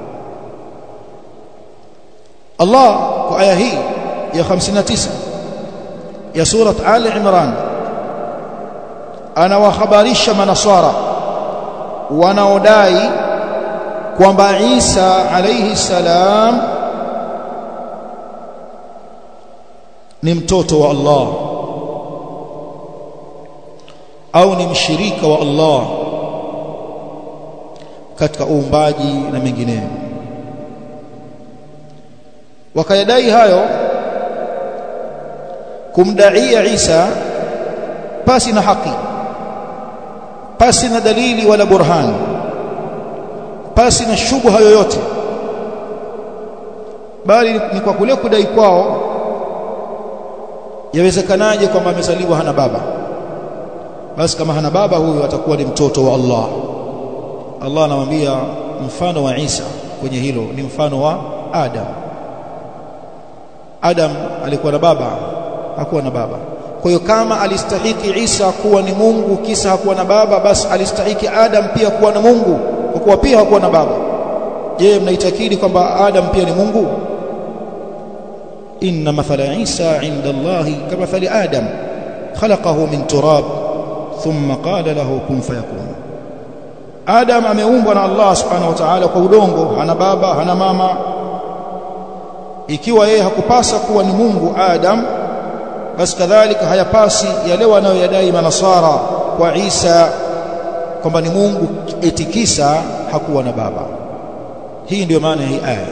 Allah kwa aya hii ya 59 ya surat Ali Imran anawahabarisha manasara wanaodai kwamba Isa alayhi salam ni mtoto wa Allah au ni mshirika wa Allah katika uumbaji na mengineyo. Wakayadai hayo kumdaia Isa pasi na haki, pasi na dalili wala burhan, pasi na shubha yoyote, bali ni kwa kule kudai kwao yawezekanaje kwamba amezaliwa hana baba. Basi kama hana baba, huyu atakuwa ni mtoto wa Allah. Allah anamwambia mfano wa Isa kwenye hilo ni mfano wa Adam. Adam alikuwa na baba? Hakuwa na baba. Kwa hiyo kama alistahiki Isa kuwa ni Mungu kisa hakuwa na baba, basi alistahiki Adam pia kuwa na Mungu kwa kuwa pia hakuwa na baba. Je, mnaitakidi kwamba Adam pia ni Mungu? Inna mathala Isa inda Allahi kamathali Adam khalaqahu min turab thumma qala lahu kun fayakun. Adam ameumbwa na Allah subhanahu wa ta'ala kwa udongo, hana baba, hana mama. Ikiwa yeye hakupasa kuwa ni Mungu Adam, basi kadhalika hayapasi yale wanayoyadai manasara kwa Isa kwamba ni Mungu etikisa hakuwa na baba. Hii ndio maana hii aya,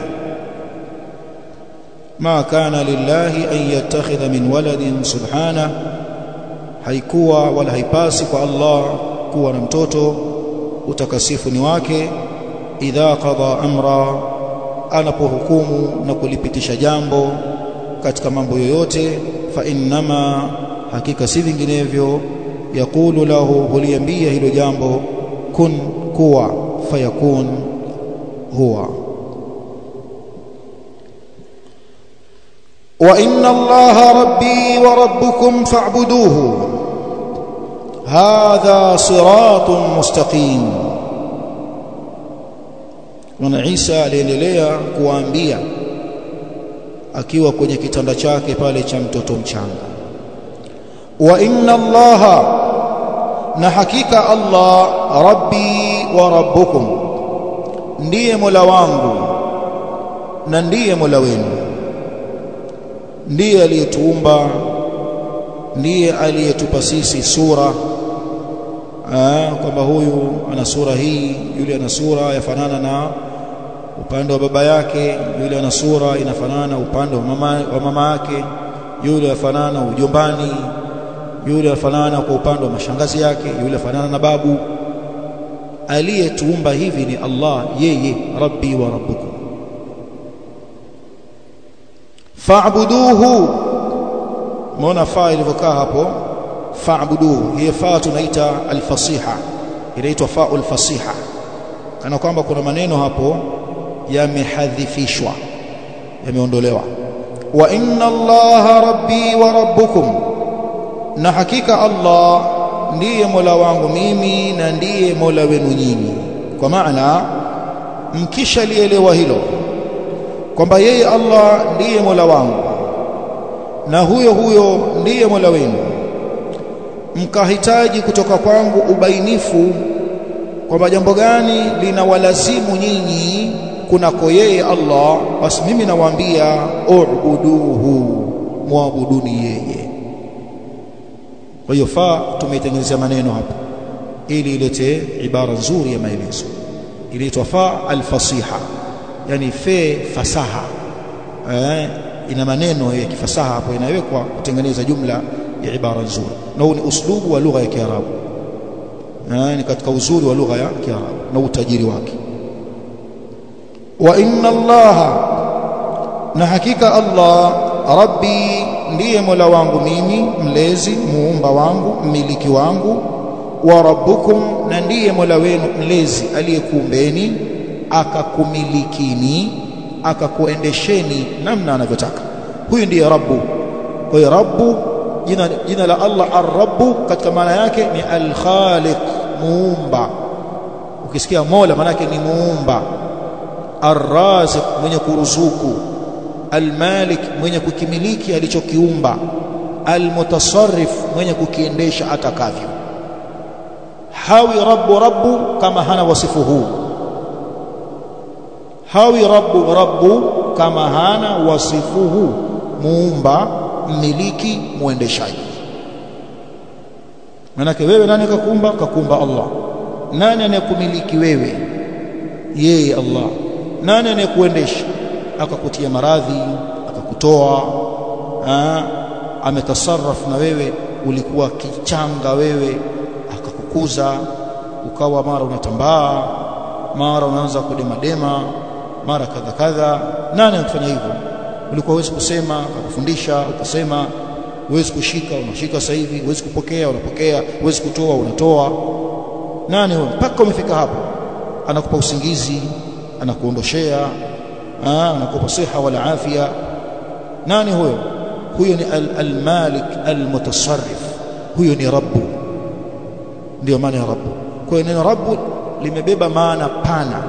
ma kana lillahi an yattakhidha min waladin subhana, haikuwa wala haipasi kwa Allah kuwa na mtoto, utakasifu ni wake. Idha qada amra, anapohukumu na kulipitisha jambo katika mambo yoyote, fa innama, hakika si vinginevyo, yaqulu lahu, huliambia hilo jambo, kun, kuwa, fayakun, huwa. wa inna Allaha rabbi wa rabbukum fa'buduhu hadha siratun mustaqim. Mwana Isa aliendelea kuwaambia akiwa kwenye kitanda chake pale cha mtoto mchanga, wa inna Allaha, na hakika Allah, rabbi wa rabbukum, ndiye Mola wangu na ndiye Mola wenu. Ndiye aliyetuumba, ndiye aliyetupa sisi sura, kwamba huyu ana sura hii, yule ana sura yafanana na upande wa baba yake, yule ana sura inafanana upande wa mama yake, yule yafanana ujombani, yule yafanana kwa upande wa mashangazi yake, yule yafanana na babu. Aliyetuumba hivi ni Allah, yeye rabbi wa rabbukum. Fa'buduhu, muona fa ilivyokaa hapo, fa'buduhu. Hii fa tunaita al-fasiha, inaitwa fa'ul fasiha, kana kwamba kuna maneno hapo yamehadhifishwa, yameondolewa. Wa inna Allaha rabbi wa rabbukum, na hakika Allah ndiye Mola wangu mimi na ndiye Mola wenu nyinyi. Kwa maana mkisha lielewa hilo kwamba yeye Allah ndiye Mola wangu na huyo huyo ndiye Mola wenu, mkahitaji kutoka kwangu ubainifu kwamba jambo gani linawalazimu nyinyi kunako yeye Allah, basi mimi nawaambia ubuduhu, muabuduni yeye. Kwa hiyo fa tumeitengenezea maneno hapa ili ilete ibara nzuri ya maelezo, inaitwa fa al-fasiha, yani fe fasaha. Ina maneno ya kifasaha hapo inawekwa kutengeneza jumla ya ibara nzuri, na huu ni uslubu wa lugha ya Kiarabu, ni katika uzuri wa lugha ya Kiarabu na utajiri wake. Wa inna Allaha, na hakika Allah, rabbi, ndiye Mola wangu mimi, mlezi, muumba wangu, mmiliki wangu, wa rabbukum, na ndiye Mola wenu mlezi aliyekuumbeni akakumilikini akakuendesheni namna anavyotaka. Huyu ndiye Rabbu. Kwa hiyo Rabbu jina la Allah Ar-Rabb katika maana yake ni Al-Khaliq, muumba. Ukisikia Mola maana yake ni muumba. Ar-Raziq, mwenye kuruzuku. Al-Malik, mwenye kukimiliki alichokiumba. Al-Mutasarrif, mwenye kukiendesha atakavyo. Hawi rabbu kama hana wasifu huu. Hawi rabbu kama hana wasifu huu. Muumba, mmiliki, muendeshaji. Manake wewe nani kakuumba? Kakuumba Allah. Nani anayekumiliki wewe? Yeye Allah. Nani anayekuendesha? Akakutia maradhi, akakutoa, ametasarraf na wewe, ulikuwa kichanga wewe, akakukuza ukawa mara unatambaa, mara unaanza kudema, mara kadha. Nani anakufanya hivyo? Ulikuwa huwezi kusema, akakufundisha ukasema, huwezi kushika, unashika sasa hivi, huwezi kupokea, unapokea, huwezi kutoa, unatoa. Nani huyo? Mpaka umefika hapo. Anakupa usingizi, anakuondoshea, anakupa siha wala afya. Nani huyo? Huyo ni al-Malik al-Mutasarrif. Huyo ni Rabbu. Ndio maana ya Rabbu. Kwa hiyo neno Rabbu limebeba maana pana.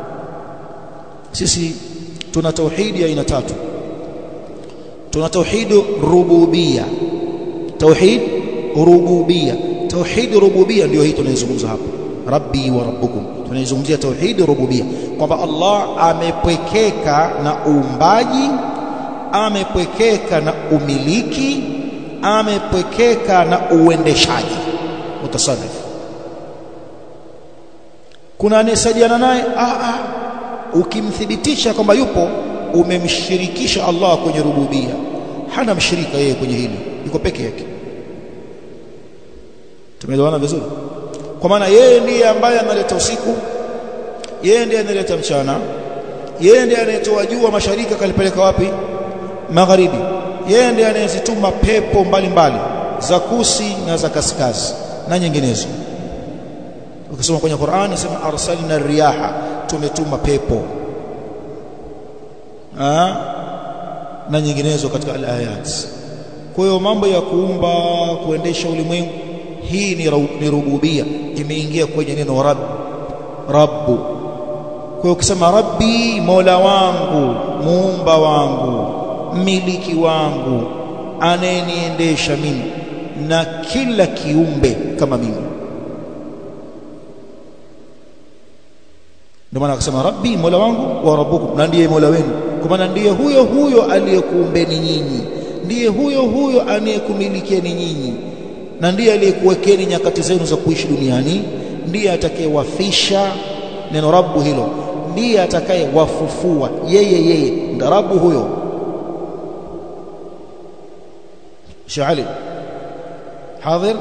Sisi tuna tauhidi aina tatu. Tuna tauhid rububiyya. Tauhid rububiyya ndio hii tunayozungumza hapa. Rabbi wa rabbukum. Tunazungumzia tauhid rububiyya, kwamba Allah amepwekeka na uumbaji, amepwekeka na umiliki, amepwekeka na uendeshaji, mutasarrif. Kuna anayesaidiana naye? Ukimthibitisha kwamba yupo, umemshirikisha Allah kwenye rububiyya. Hana mshirika yeye kwenye hili, yuko peke yake. Tumeelewana vizuri? Kwa maana yeye ndiye ambaye analeta usiku, yeye ndiye analeta mchana, yeye ndiye anayetoa jua mashariki kalipeleka wapi? Magharibi. Yeye ndiye anayezituma pepo mbalimbali za kusi na za kaskazi na nyinginezo. Ukisoma kwenye Qur'an inasema arsalna riyaha, tumetuma pepo. Na nyinginezo katika al-ayat. Kwa hiyo mambo ya kuumba, kuendesha ulimwengu, hii ni rububiyya, imeingia kwenye neno rabbu. Kwa hiyo ukisema rabbi, mola wangu, muumba wangu, mmiliki wangu, anayeniendesha mimi na kila kiumbe kama mimi. Ndio maana akasema rabbi, mola wangu, wa rabbukum, na ndiye mola wenu. Kwa maana ndiye huyo aliyekuumbeni nyinyi, ndiye huyo anayekumilikieni nyinyi, na ndiye aliyekuwekeni nyakati zenu za kuishi duniani, ndiye atakayewafisha. Neno rabbu hilo, ndiye atakayewafufua. Yeye ndio rabbu huyo. Shaali hadhir.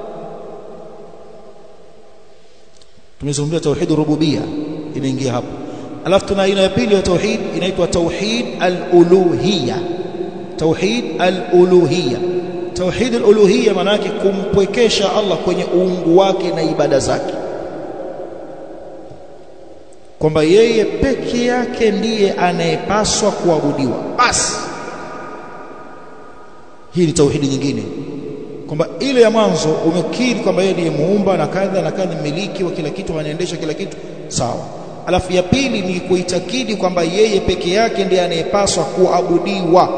Tumezungumzia tauhid rububiyya, imeingia hapo. Alafu tuna aina ya pili ya tauhid, inaitwa tauhid al-uluhiyya. Tauhid al-uluhiyya. Tauhid al-uluhiyya maana yake kumpwekesha Allah kwenye uungu wake na ibada zake, kwamba yeye peke yake ndiye anayepaswa kuabudiwa. Basi hii ni tauhidi nyingine, kwamba ile ya mwanzo umekiri kwamba yeye ndiye muumba na kadha, mmiliki wa kila kitu, anaendesha kila kitu, sawa. Alafu ya pili ni kuitakidi kwamba yeye peke yake ndiye anayepaswa kuabudiwa.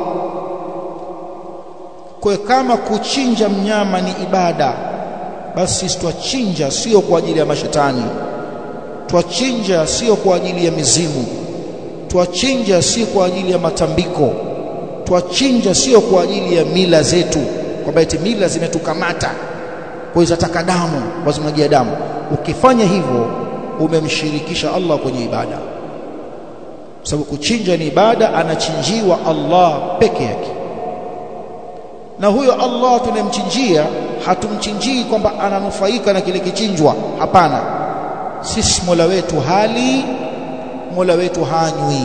Kwa kama kuchinja mnyama ni ibada, basi sisi twachinja sio kwa ajili ya mashetani, twachinja sio kwa ajili ya mizimu, twachinja sio kwa ajili ya matambiko, twachinja sio kwa ajili ya mila zetu, kwamba eti mila zimetukamata kwa hiyo zataka damu, wazimwagia damu. Ukifanya hivyo umemshirikisha Allah kwenye ibada, sababu kuchinja ni ibada, anachinjiwa Allah peke yake. Na huyo Allah tunemchinjia, hatumchinjii kwamba ananufaika na kile kichinjwa, hapana. Sisi Mola wetu hali, Mola wetu hanywi.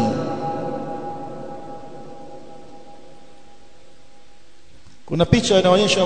Kuna picha inaonyesha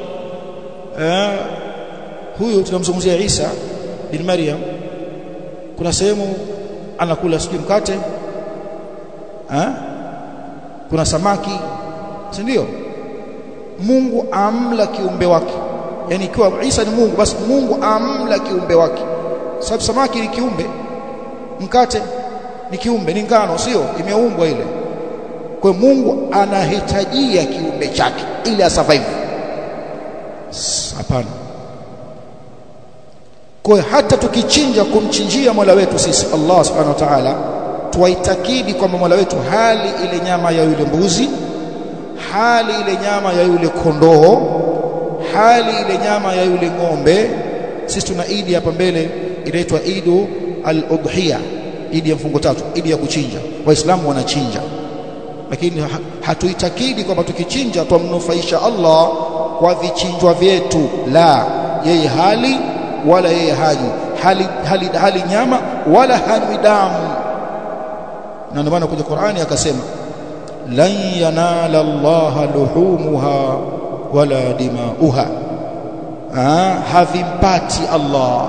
huyu tunamzungumzia Isa bin Maryam, kuna sehemu anakula sijui mkate, kuna samaki, si ndio? Mungu amla kiumbe wake. Yani ikiwa Isa ni Mungu, basi Mungu amla kiumbe wake. Sababu samaki ni kiumbe, mkate ni kiumbe, ni ngano, sio imeumbwa ile. Kwa Mungu anahitajia kiumbe chake ili asurvive. Hapana. Kwa hata tukichinja kumchinjia Mola wetu sisi Allah Subhanahu wa Ta'ala, tuaitakidi kwamba Mola wetu hali ile nyama ya yule mbuzi, hali ile nyama ya yule kondoo, hali ile nyama ya yule ng'ombe. Sisi tuna idi hapa mbele inaitwa Idu al-Udhiya, idi ya mfungo tatu, idi ya kuchinja. Waislamu wanachinja, lakini hatuitakidi kwamba tukichinja tumnufaisha Allah kwa vichinjwa vyetu. La, yeye hali wala yeye hali nyama wala hanywi damu. Na ndio maana kwenye Qur'ani akasema lan yanala Allah luhumuha wala dimauha, havimpati Allah,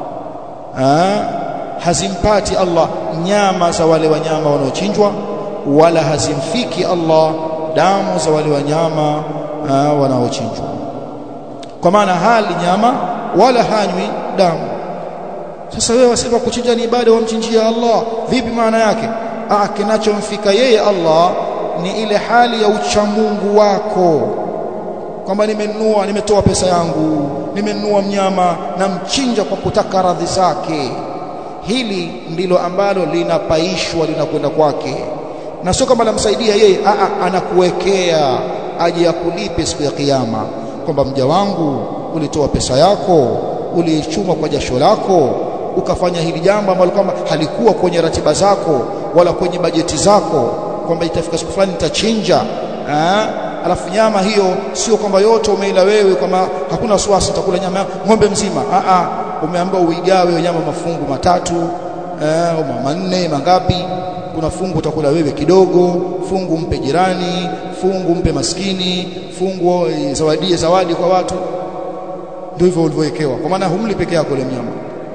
hazimpati Allah nyama za wale wanyama wanaochinjwa, wala hazimfiki Allah damu za wale wanyama wanaochinjwa. Kwa maana hali nyama wala hanywi damu. Sasa wewe wasema kuchinja ni ibada, wamchinjia Allah, vipi maana yake? Kinachomfika yeye Allah ni ile hali ya uchamungu wako, kwamba nimetoa pesa yangu, nimenunua mnyama na mchinja kwa kutaka radhi zake. Hili ndilo ambalo linapaishwa, linakwenda kwake, na sio kama lamsaidia yeye. Anakuwekea aje ya kulipe siku ya kiyama, kwamba mja wangu, ulitoa pesa yako, ulichuma kwa jasho lako, ukafanya hili jambo ambalo kama halikuwa kwenye ratiba zako wala kwenye bajeti zako, kwamba itafika siku fulani nitachinja. Alafu nyama hiyo sio kwamba yote umeila wewe, kama hakuna wasiwasi utakula nyama ng'ombe mzima. Umeambiwa uigawe nyama mafungu matatu au manne, mangapi? Kuna fungu utakula wewe kidogo, fungu mpe jirani, fungu mpe maskini, fungu zawadi kwa watu. Ndio hivyo ulivyowekewa, kwa maana humli peke yako ile mnyama,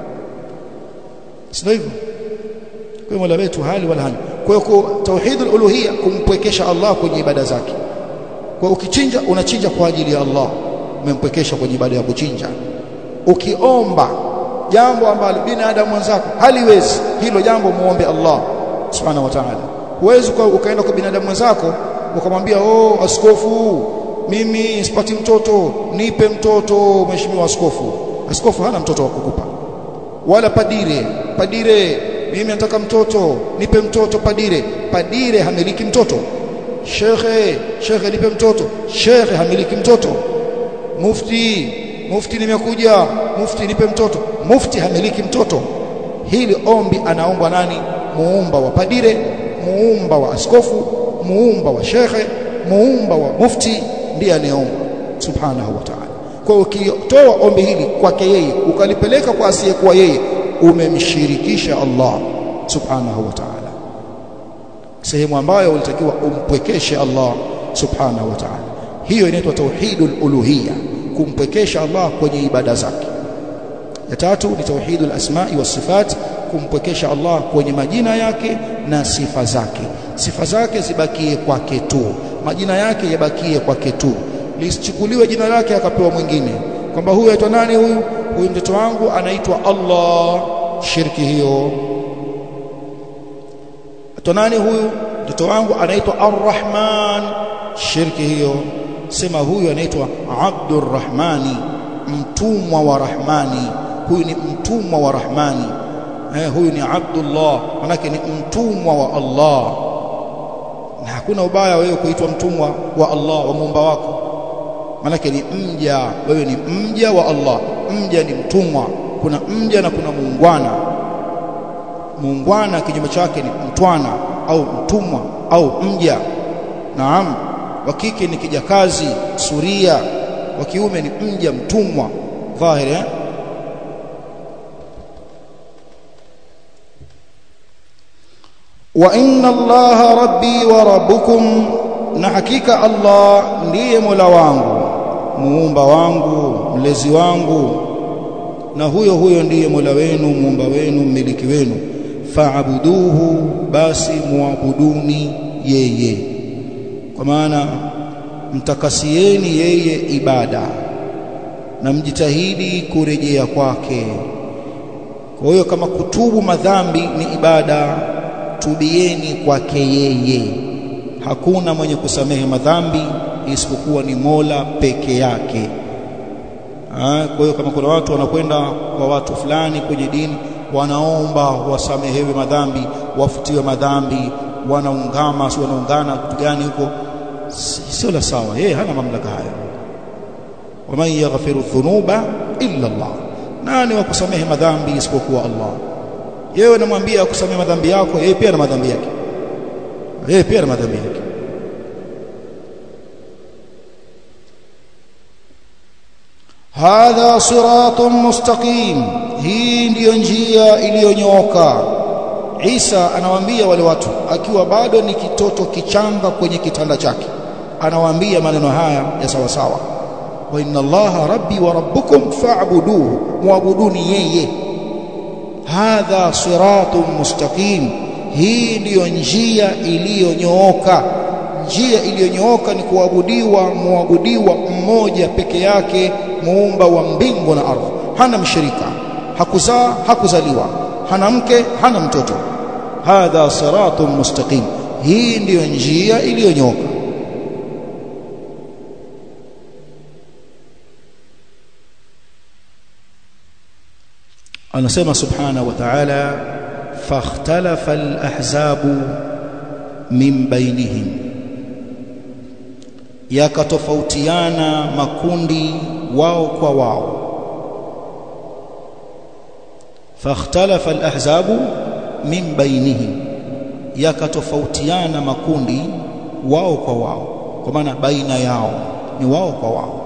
sio hivyo? Kwa Mola wetu hali wala hani. Kwa hiyo tauhidul uluhiyya, kumpwekesha Allah kwenye ibada zake. Kwa ukichinja, unachinja kwa ajili ya Allah, umempwekesha kwenye ibada ya kuchinja. Ukiomba jambo ambalo binadamu mwenzako haliwezi, hilo jambo muombe Allah Subhanahu wa Ta'ala. Huwezi ukaenda kwa binadamu mwenzako ukamwambia, askofu, mimi sipati mtoto, nipe mtoto mheshimiwa askofu. Askofu hana mtoto wa kukupa. Wala padire, mimi nataka mtoto, nipe mtoto. Padire hamiliki mtoto. Shekhe nipe mtoto. Shekhe hamiliki mtoto. Mufti nimekuja, mufti nipe mtoto. Mufti hamiliki mtoto. Hili ombi anaomba nani? Muumba wa padire, muumba wa askofu, muumba wa shekhe, muumba wa mufti, ndiye anayeomba Subhanahu wa Ta'ala. Kwa ukitoa ombi hili kwake yeye ukalipeleka kwa asiyekuwa yeye, umemshirikisha Allah Subhanahu wa Ta'ala, sehemu ambayo ulitakiwa umpwekeshe Allah Subhanahu wa Ta'ala. Hiyo inaitwa tauhidul uluhiyya, kumpwekesha Allah kwenye ibada zake. Ya tatu ni tauhidul asma'i was sifat, kumpwekesha Allah kwenye majina yake na sifa zake. Sifa zake zibakie kwake tu, majina yake yabakie kwake tu. Lisichukuliwe jina lake akapewa mwingine, kwamba huyu aitwa nani, huyu mtoto wangu anaitwa Allah. Shirki hiyo. Aitwa nani huyu? Mtoto wangu anaitwa Ar-Rahman. Shirki hiyo. Sema huyu anaitwa Abdur Rahmani, mtumwa wa Rahmani. Huyu ni mtumwa wa Rahmani. Huyu ni Abdullah, manake ni mtumwa wa Allah. Na hakuna ubaya wewe kuitwa mtumwa wa Allah, wa muumba wako, manake ni mja. Wewe ni mja wa Allah. Mja ni mtumwa. Kuna mja na kuna muungwana. Muungwana kinyume chake ni mtwana au mtumwa au mja. Naam, wa kike ni kijakazi, suria. Wa kiume ni mja, mtumwa. Dhahiri wa inna Allaha rabbi wa rabbukum, na hakika Allah ndiye Mola wangu, muumba wangu, mlezi wangu, na huyo ndiye Mola wenu, muumba wenu, mmiliki wenu. Fa'buduhu, basi muabuduni yeye. Kwa maana mtakasieni yeye ibada na mjitahidi kurejea kwake. Kwa hiyo kama kutubu madhambi ni ibada, tubieni kwake yeye. Hakuna mwenye kusamehe madhambi isipokuwa ni Mola peke yake. Kwa hiyo kama kuna watu wanakwenda kwa watu fulani kwenye dini wanaomba wasamehewe madhambi, wafutiwe madhambi, wanaungana kitu gani huko, sio la sawa. Yeye hana mamlaka hayo. Waman yaghfiru dhunuba illa Allah, nani wa kusamehe madhambi isipokuwa Allah? Yeye anamwambia akusamehe madhambi yako, yeye pia ana madhambi yake, Hadha siratun mustaqim, hii ndiyo njia iliyonyooka. Isa anawaambia wale watu akiwa bado ni kitoto kichanga kwenye kitanda chake, anawaambia maneno haya ya sawa sawa, wa inna Allaha rabbi wa rabbukum fa'buduhu, muabuduni yeye. Hadha siratun mustaqim, hii ndiyo njia iliyonyooka. Njia iliyonyooka ni muabudiwa mmoja peke yake, muumba wa mbingu na ardhi. Hana mshirika, hakuzaa, hakuzaliwa, hana mke, hana mtoto. Hadha siratun mustaqim, hii ndiyo njia iliyonyooka. Anasema subhanahu wa ta'ala, fakhtalafa al-ahzabu min bainihim, yakatofautiana makundi wao kwa wao. Fakhtalafa al-ahzabu min bainihim, yakatofautiana makundi wao kwa wao, kwa maana baina yao ni wao kwa wao.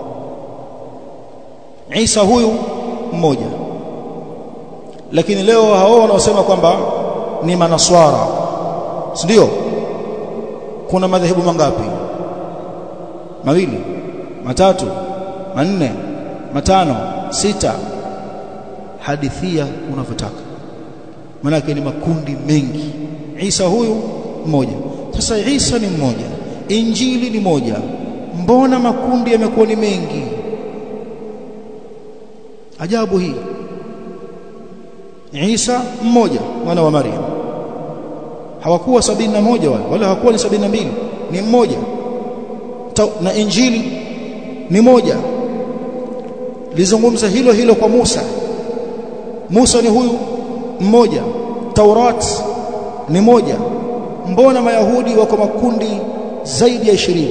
Isa huyu mmoja, lakini leo hao wanaosema kwamba ni manaswara, si ndio? Kuna madhehebu mangapi? Mawili, matatu, manne, matano, sita, hadithia unavyotaka, maana ni makundi mengi. Isa huyu mmoja. Sasa Isa ni mmoja, injili ni moja, mbona makundi yamekuwa ni mengi? Ajabu hii. Isa mmoja mwana wa Maryam, hawakuwa 71 wala hawakuwa ni 72, ni mmoja. Na injili ni moja, lizungumza hilo hilo kwa Musa ni huyu mmoja. Taurat ni moja. Mbona Mayahudi wako makundi zaidi ya 20?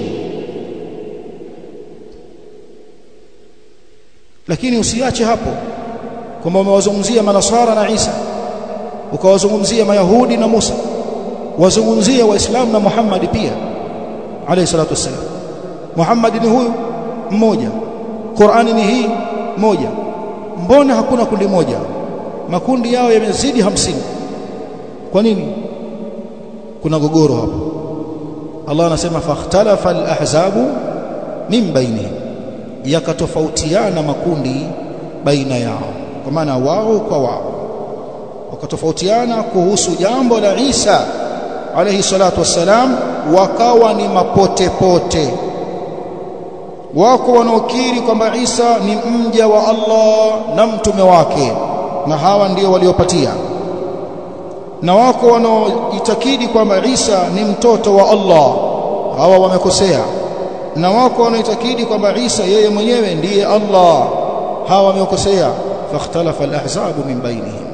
Lakini usiache hapo kwamba umewazungumzia manasara na Isa, ukawazungumzia Mayahudi na Musa, wazungumzia Waislamu na Muhammad pia alayhi salatu wassalam. Muhammad ni huyu mmoja, Qur'ani ni hii moja. Mbona hakuna kundi moja? Makundi yao yamezidi 50. Kwa nini? Kuna gogoro hapo. Allah anasema fakhtalafa al-ahzabu min bainihim, yakatofautiana makundi baina yao, kwa maana wao kwa wao wakatofautiana kuhusu jambo la Isa alayhi salatu wassalam, wakawa ni mapote pote. Wako wanaokiri kwamba Isa ni mja wa Allah na mtume wake, na hawa ndio waliopatia. Na wako wanaoitakidi kwamba Isa ni mtoto wa Allah, hawa wamekosea. Na wako wanaoitakidi kwamba Isa yeye mwenyewe ndiye Allah, hawa wamekosea. Fakhtalafa al-ahzabu min bainihim.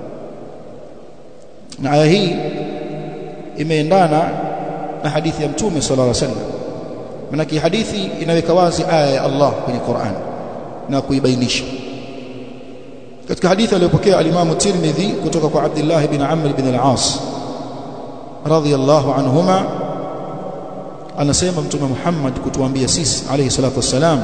Na aya hii imeendana na hadithi ya Mtume sallallahu alaihi wasallam. Maana hadithi inaweka wazi aya ya Allah kwenye Qur'an na kuibainisha. Katika hadithi aliyopokea al-Imam Tirmidhi kutoka kwa Abdullah ibn Amr ibn al-As radhiyallahu anhuma, anasema Mtume Muhammad kutuambia sisi alayhi salatu wassalam,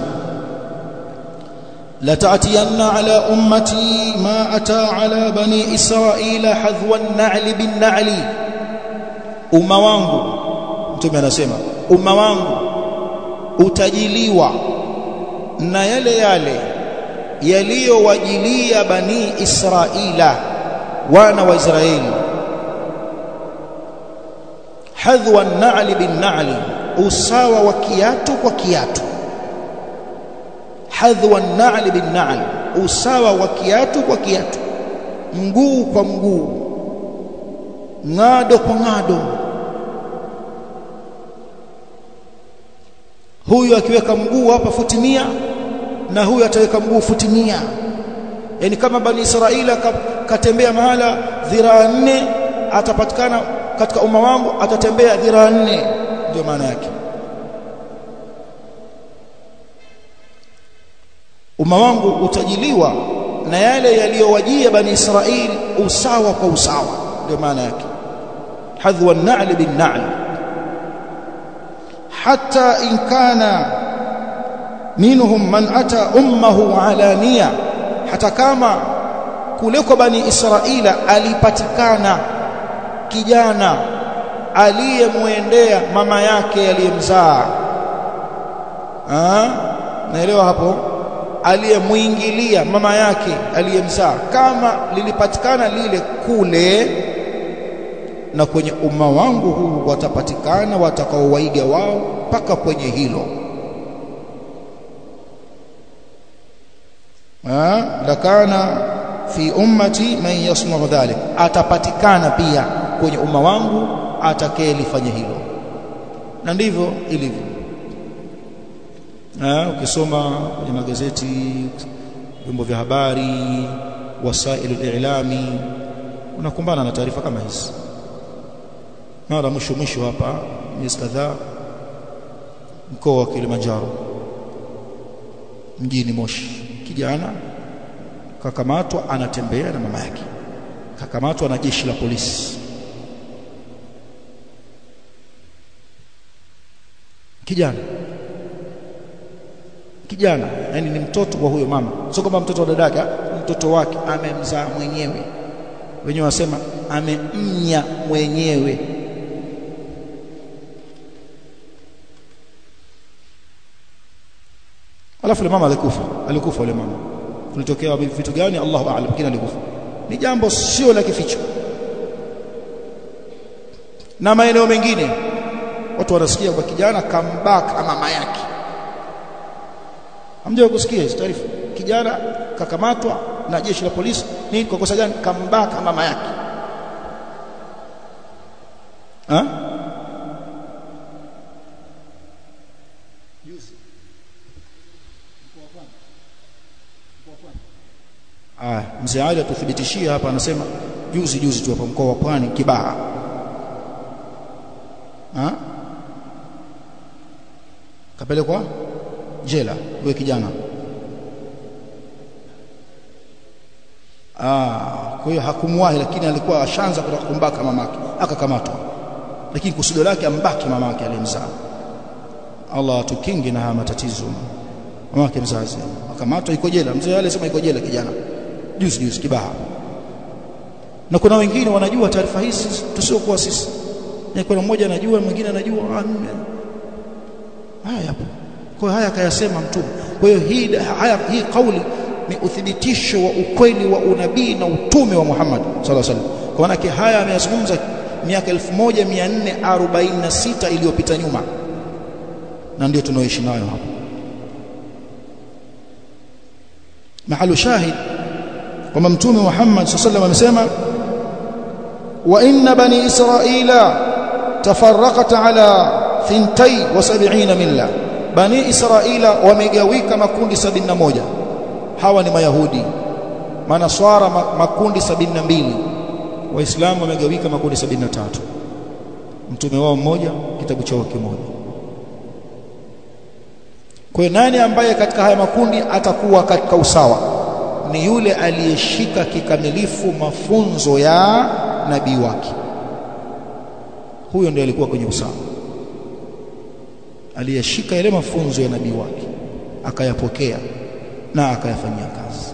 la ta'tiyanna ala ummati ma ata ala bani Israila hadhwa an-na'li bin-na'li. Umma wangu, Mtume anasema umma wangu utajiliwa na yale yaliyowajilia bani Israila, wana wa Israeli. Hadhwa an-na'li bin-na'li, usawa wa kiatu kwa kiatu, hadhwa an-na'l bin-na'l, usawa wa kiatu kwa kiatu, mguu kwa mguu, ng'ado kwa ng'ado. Huyu akiweka mguu hapa futi 100 na huyu ataweka mguu futi 100. Yani kama Bani Israila katembea mahala dhiraa 4, atapatikana katika umma wangu atatembea dhiraa 4. Ndio maana yake. Umma wangu utajiliwa na yale yaliyowajia Bani Israili usawa kwa usawa. Ndio maana yake. Hadhwa an-na'l bin-na'l. Hatta in kana minhum man ata ummuhu alaniya, hata kama kule kwa Bani Israila alipatikana kijana aliyemwendea mama yake aliyemzaa. Naelewa hapo? Aliyemuingilia mama yake aliyemzaa, kama lilipatikana lile kule, na kwenye umma wangu huu watapatikana watakaowaiga wao mpaka kwenye hilo. Lakana fi ummati man yasna'u dhalik, atapatikana pia kwenye umma wangu atakayelifanya hilo. Na ndivyo ilivyo. Ukisoma kwenye magazeti, vyombo vya habari, wasailul i'lami, unakumbana na taarifa kama hizi. Mara mwisho hapa miezi kadhaa, mkoa wa Kilimanjaro, mjini Moshi, kijana kakamatwa anatembea na mama yake, kakamatwa na jeshi la polisi. Kijana yani ni mtoto wa huyo mama, sio kama mtoto wa dadake, mtoto wake amemzaa mwenyewe. Wenyewe wasema amemnya mwenyewe. Alafu yule mama alikufa yule mama. Kulitokea vitu gani Allahu a'lam, lakini alikufa. Ni jambo sio la kificho. Na maeneo mengine watu wanasikia kwa kijana kambaka mama yake. Hamjawahi kusikia hizo taarifa? Kijana kakamatwa na jeshi la polisi, ni kwa kosa gani? Kambaka mama yake. Mzee Ali atuthibitishia hapa, anasema juzi tu hapa mkoa wa Pwani, Kibaha. Kapelekwa jela huyo kijana. Kwa hiyo hakumwahi, lakini alikuwa ashaanza kumbaka mamake, akakamatwa. Lakini kusudio lake ambaki mamake aliyemzaa. Allah atukinge na haya matatizo. Mamake mzazi akamatwa, iko jela. Mzee alisema iko jela kijana juzi Kibaha. Na kuna wengine wanajua taarifa hizi tusiokuwa sisi. Na kuna mmoja anajua, mwingine anajua. Haya hapo. Kwa haya akayasema Mtume. Kwa hiyo hii kauli ni uthibitisho wa ukweli wa unabii na utume wa Muhammad sallallahu alaihi wasallam. Kwa maana haya ameyazungumza miaka 1446 iliyopita nyuma, na ndio tunaoishi nayo hapa. Mahalu shahid kwamba Mtume Muhammad sallallahu alaihi wasallam amesema, wa inna bani israila tafarraqat ala 72 milla. Bani Israila wamegawika makundi 71. Hawa ni Mayahudi. Manaswara makundi 72. Waislamu wamegawika makundi 73. Mtume wao mmoja, kitabu chao kimoja. Kwa hiyo nani ambaye katika haya makundi atakuwa katika usawa? Ni yule aliyeshika kikamilifu mafunzo ya nabii wake. Huyo ndiye alikuwa kwenye usawa. Aliyeshika ile mafunzo ya nabii wake, akayapokea na akayafanyia kazi.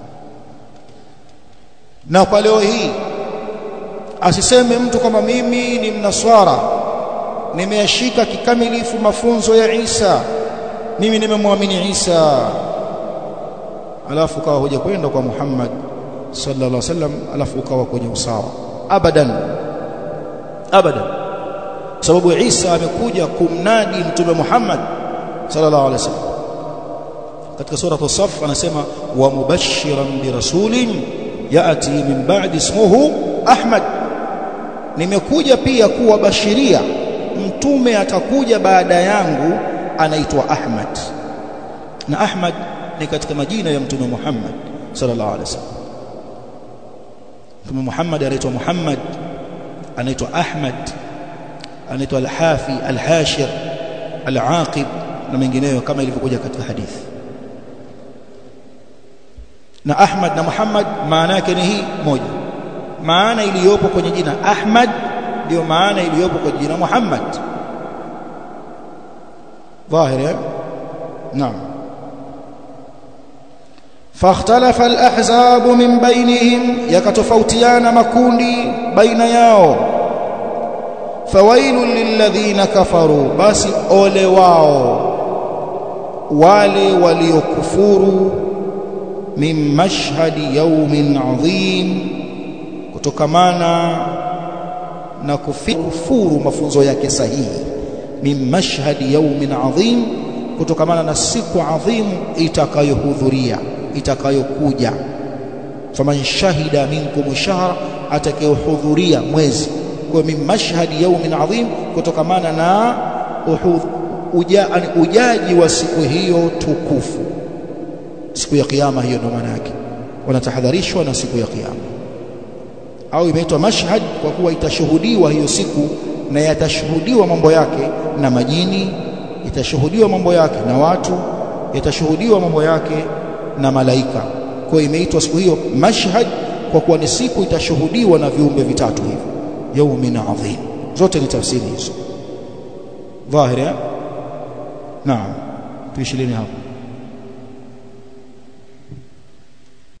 Na kwa leo hii asiseme mtu kama mimi ni mnaswara, nimeyashika kikamilifu mafunzo ya Isa, mimi nimemwamini Isa, alafu kawa hoja kwenda kwa Muhammad sallallahu alaihi wasallam, alafu ukawa kwenye usawa. Abadan. sababu Isa amekuja kumnadi mtume Muhammad sallallahu alaihi wasallam. Katika sura as-Saff anasema wa mubashiran bi rasulin yati min ba'di ismuhu Ahmad, nimekuja pia kuwabashiria mtume atakuja baada yangu anaitwa Ahmad. Na Ahmad ni katika majina ya mtume Muhammad sallallahu alaihi wasallam. Mtume Muhammad anaitwa Muhammad, anaitwa Ahmad, anaitwa Al-Hafi, Al-Hashir, Al-Aqib na mengineyo kama ilivyokuja katika hadithi. Na Ahmad na Muhammad maana yake ni hii moja. Maana iliyopo kwenye jina Ahmad ndio maana iliyopo kwenye jina Muhammad. Dhahiri? Naam. فاختلف الأحزاب من بينهم yakatofautiana makundi baina yao. fawailul lilladhina kafaru, basi ole wao wale waliokufuru, min mashhadi yawmin adhim, kutokamana na kufuru mafunzo yake sahihi. min mashhadi yawmin adhim, kutokamana na siku adhimu itakayohudhuria, itakayokuja. faman shahida minkum shahra, atakayohudhuria mwezi. kwa min mashhadi yawmin adhim, kutokamana na ujaji wa siku hiyo tukufu, siku ya kiyama. Hiyo ndio maana yake, wanatahadharishwa na siku ya kiyama. Au imeitwa mashhad kwa kuwa itashuhudiwa hiyo siku, na yatashuhudiwa mambo yake na majini, itashuhudiwa mambo yake na watu, yatashuhudiwa mambo yake na malaika. Kwa hiyo imeitwa siku hiyo mashhad kwa kuwa ni siku itashuhudiwa na viumbe vitatu hivi, yawmin adhim. Zote ni tafsiri hizo. Dhahiri? Naam, tuishilini hapo.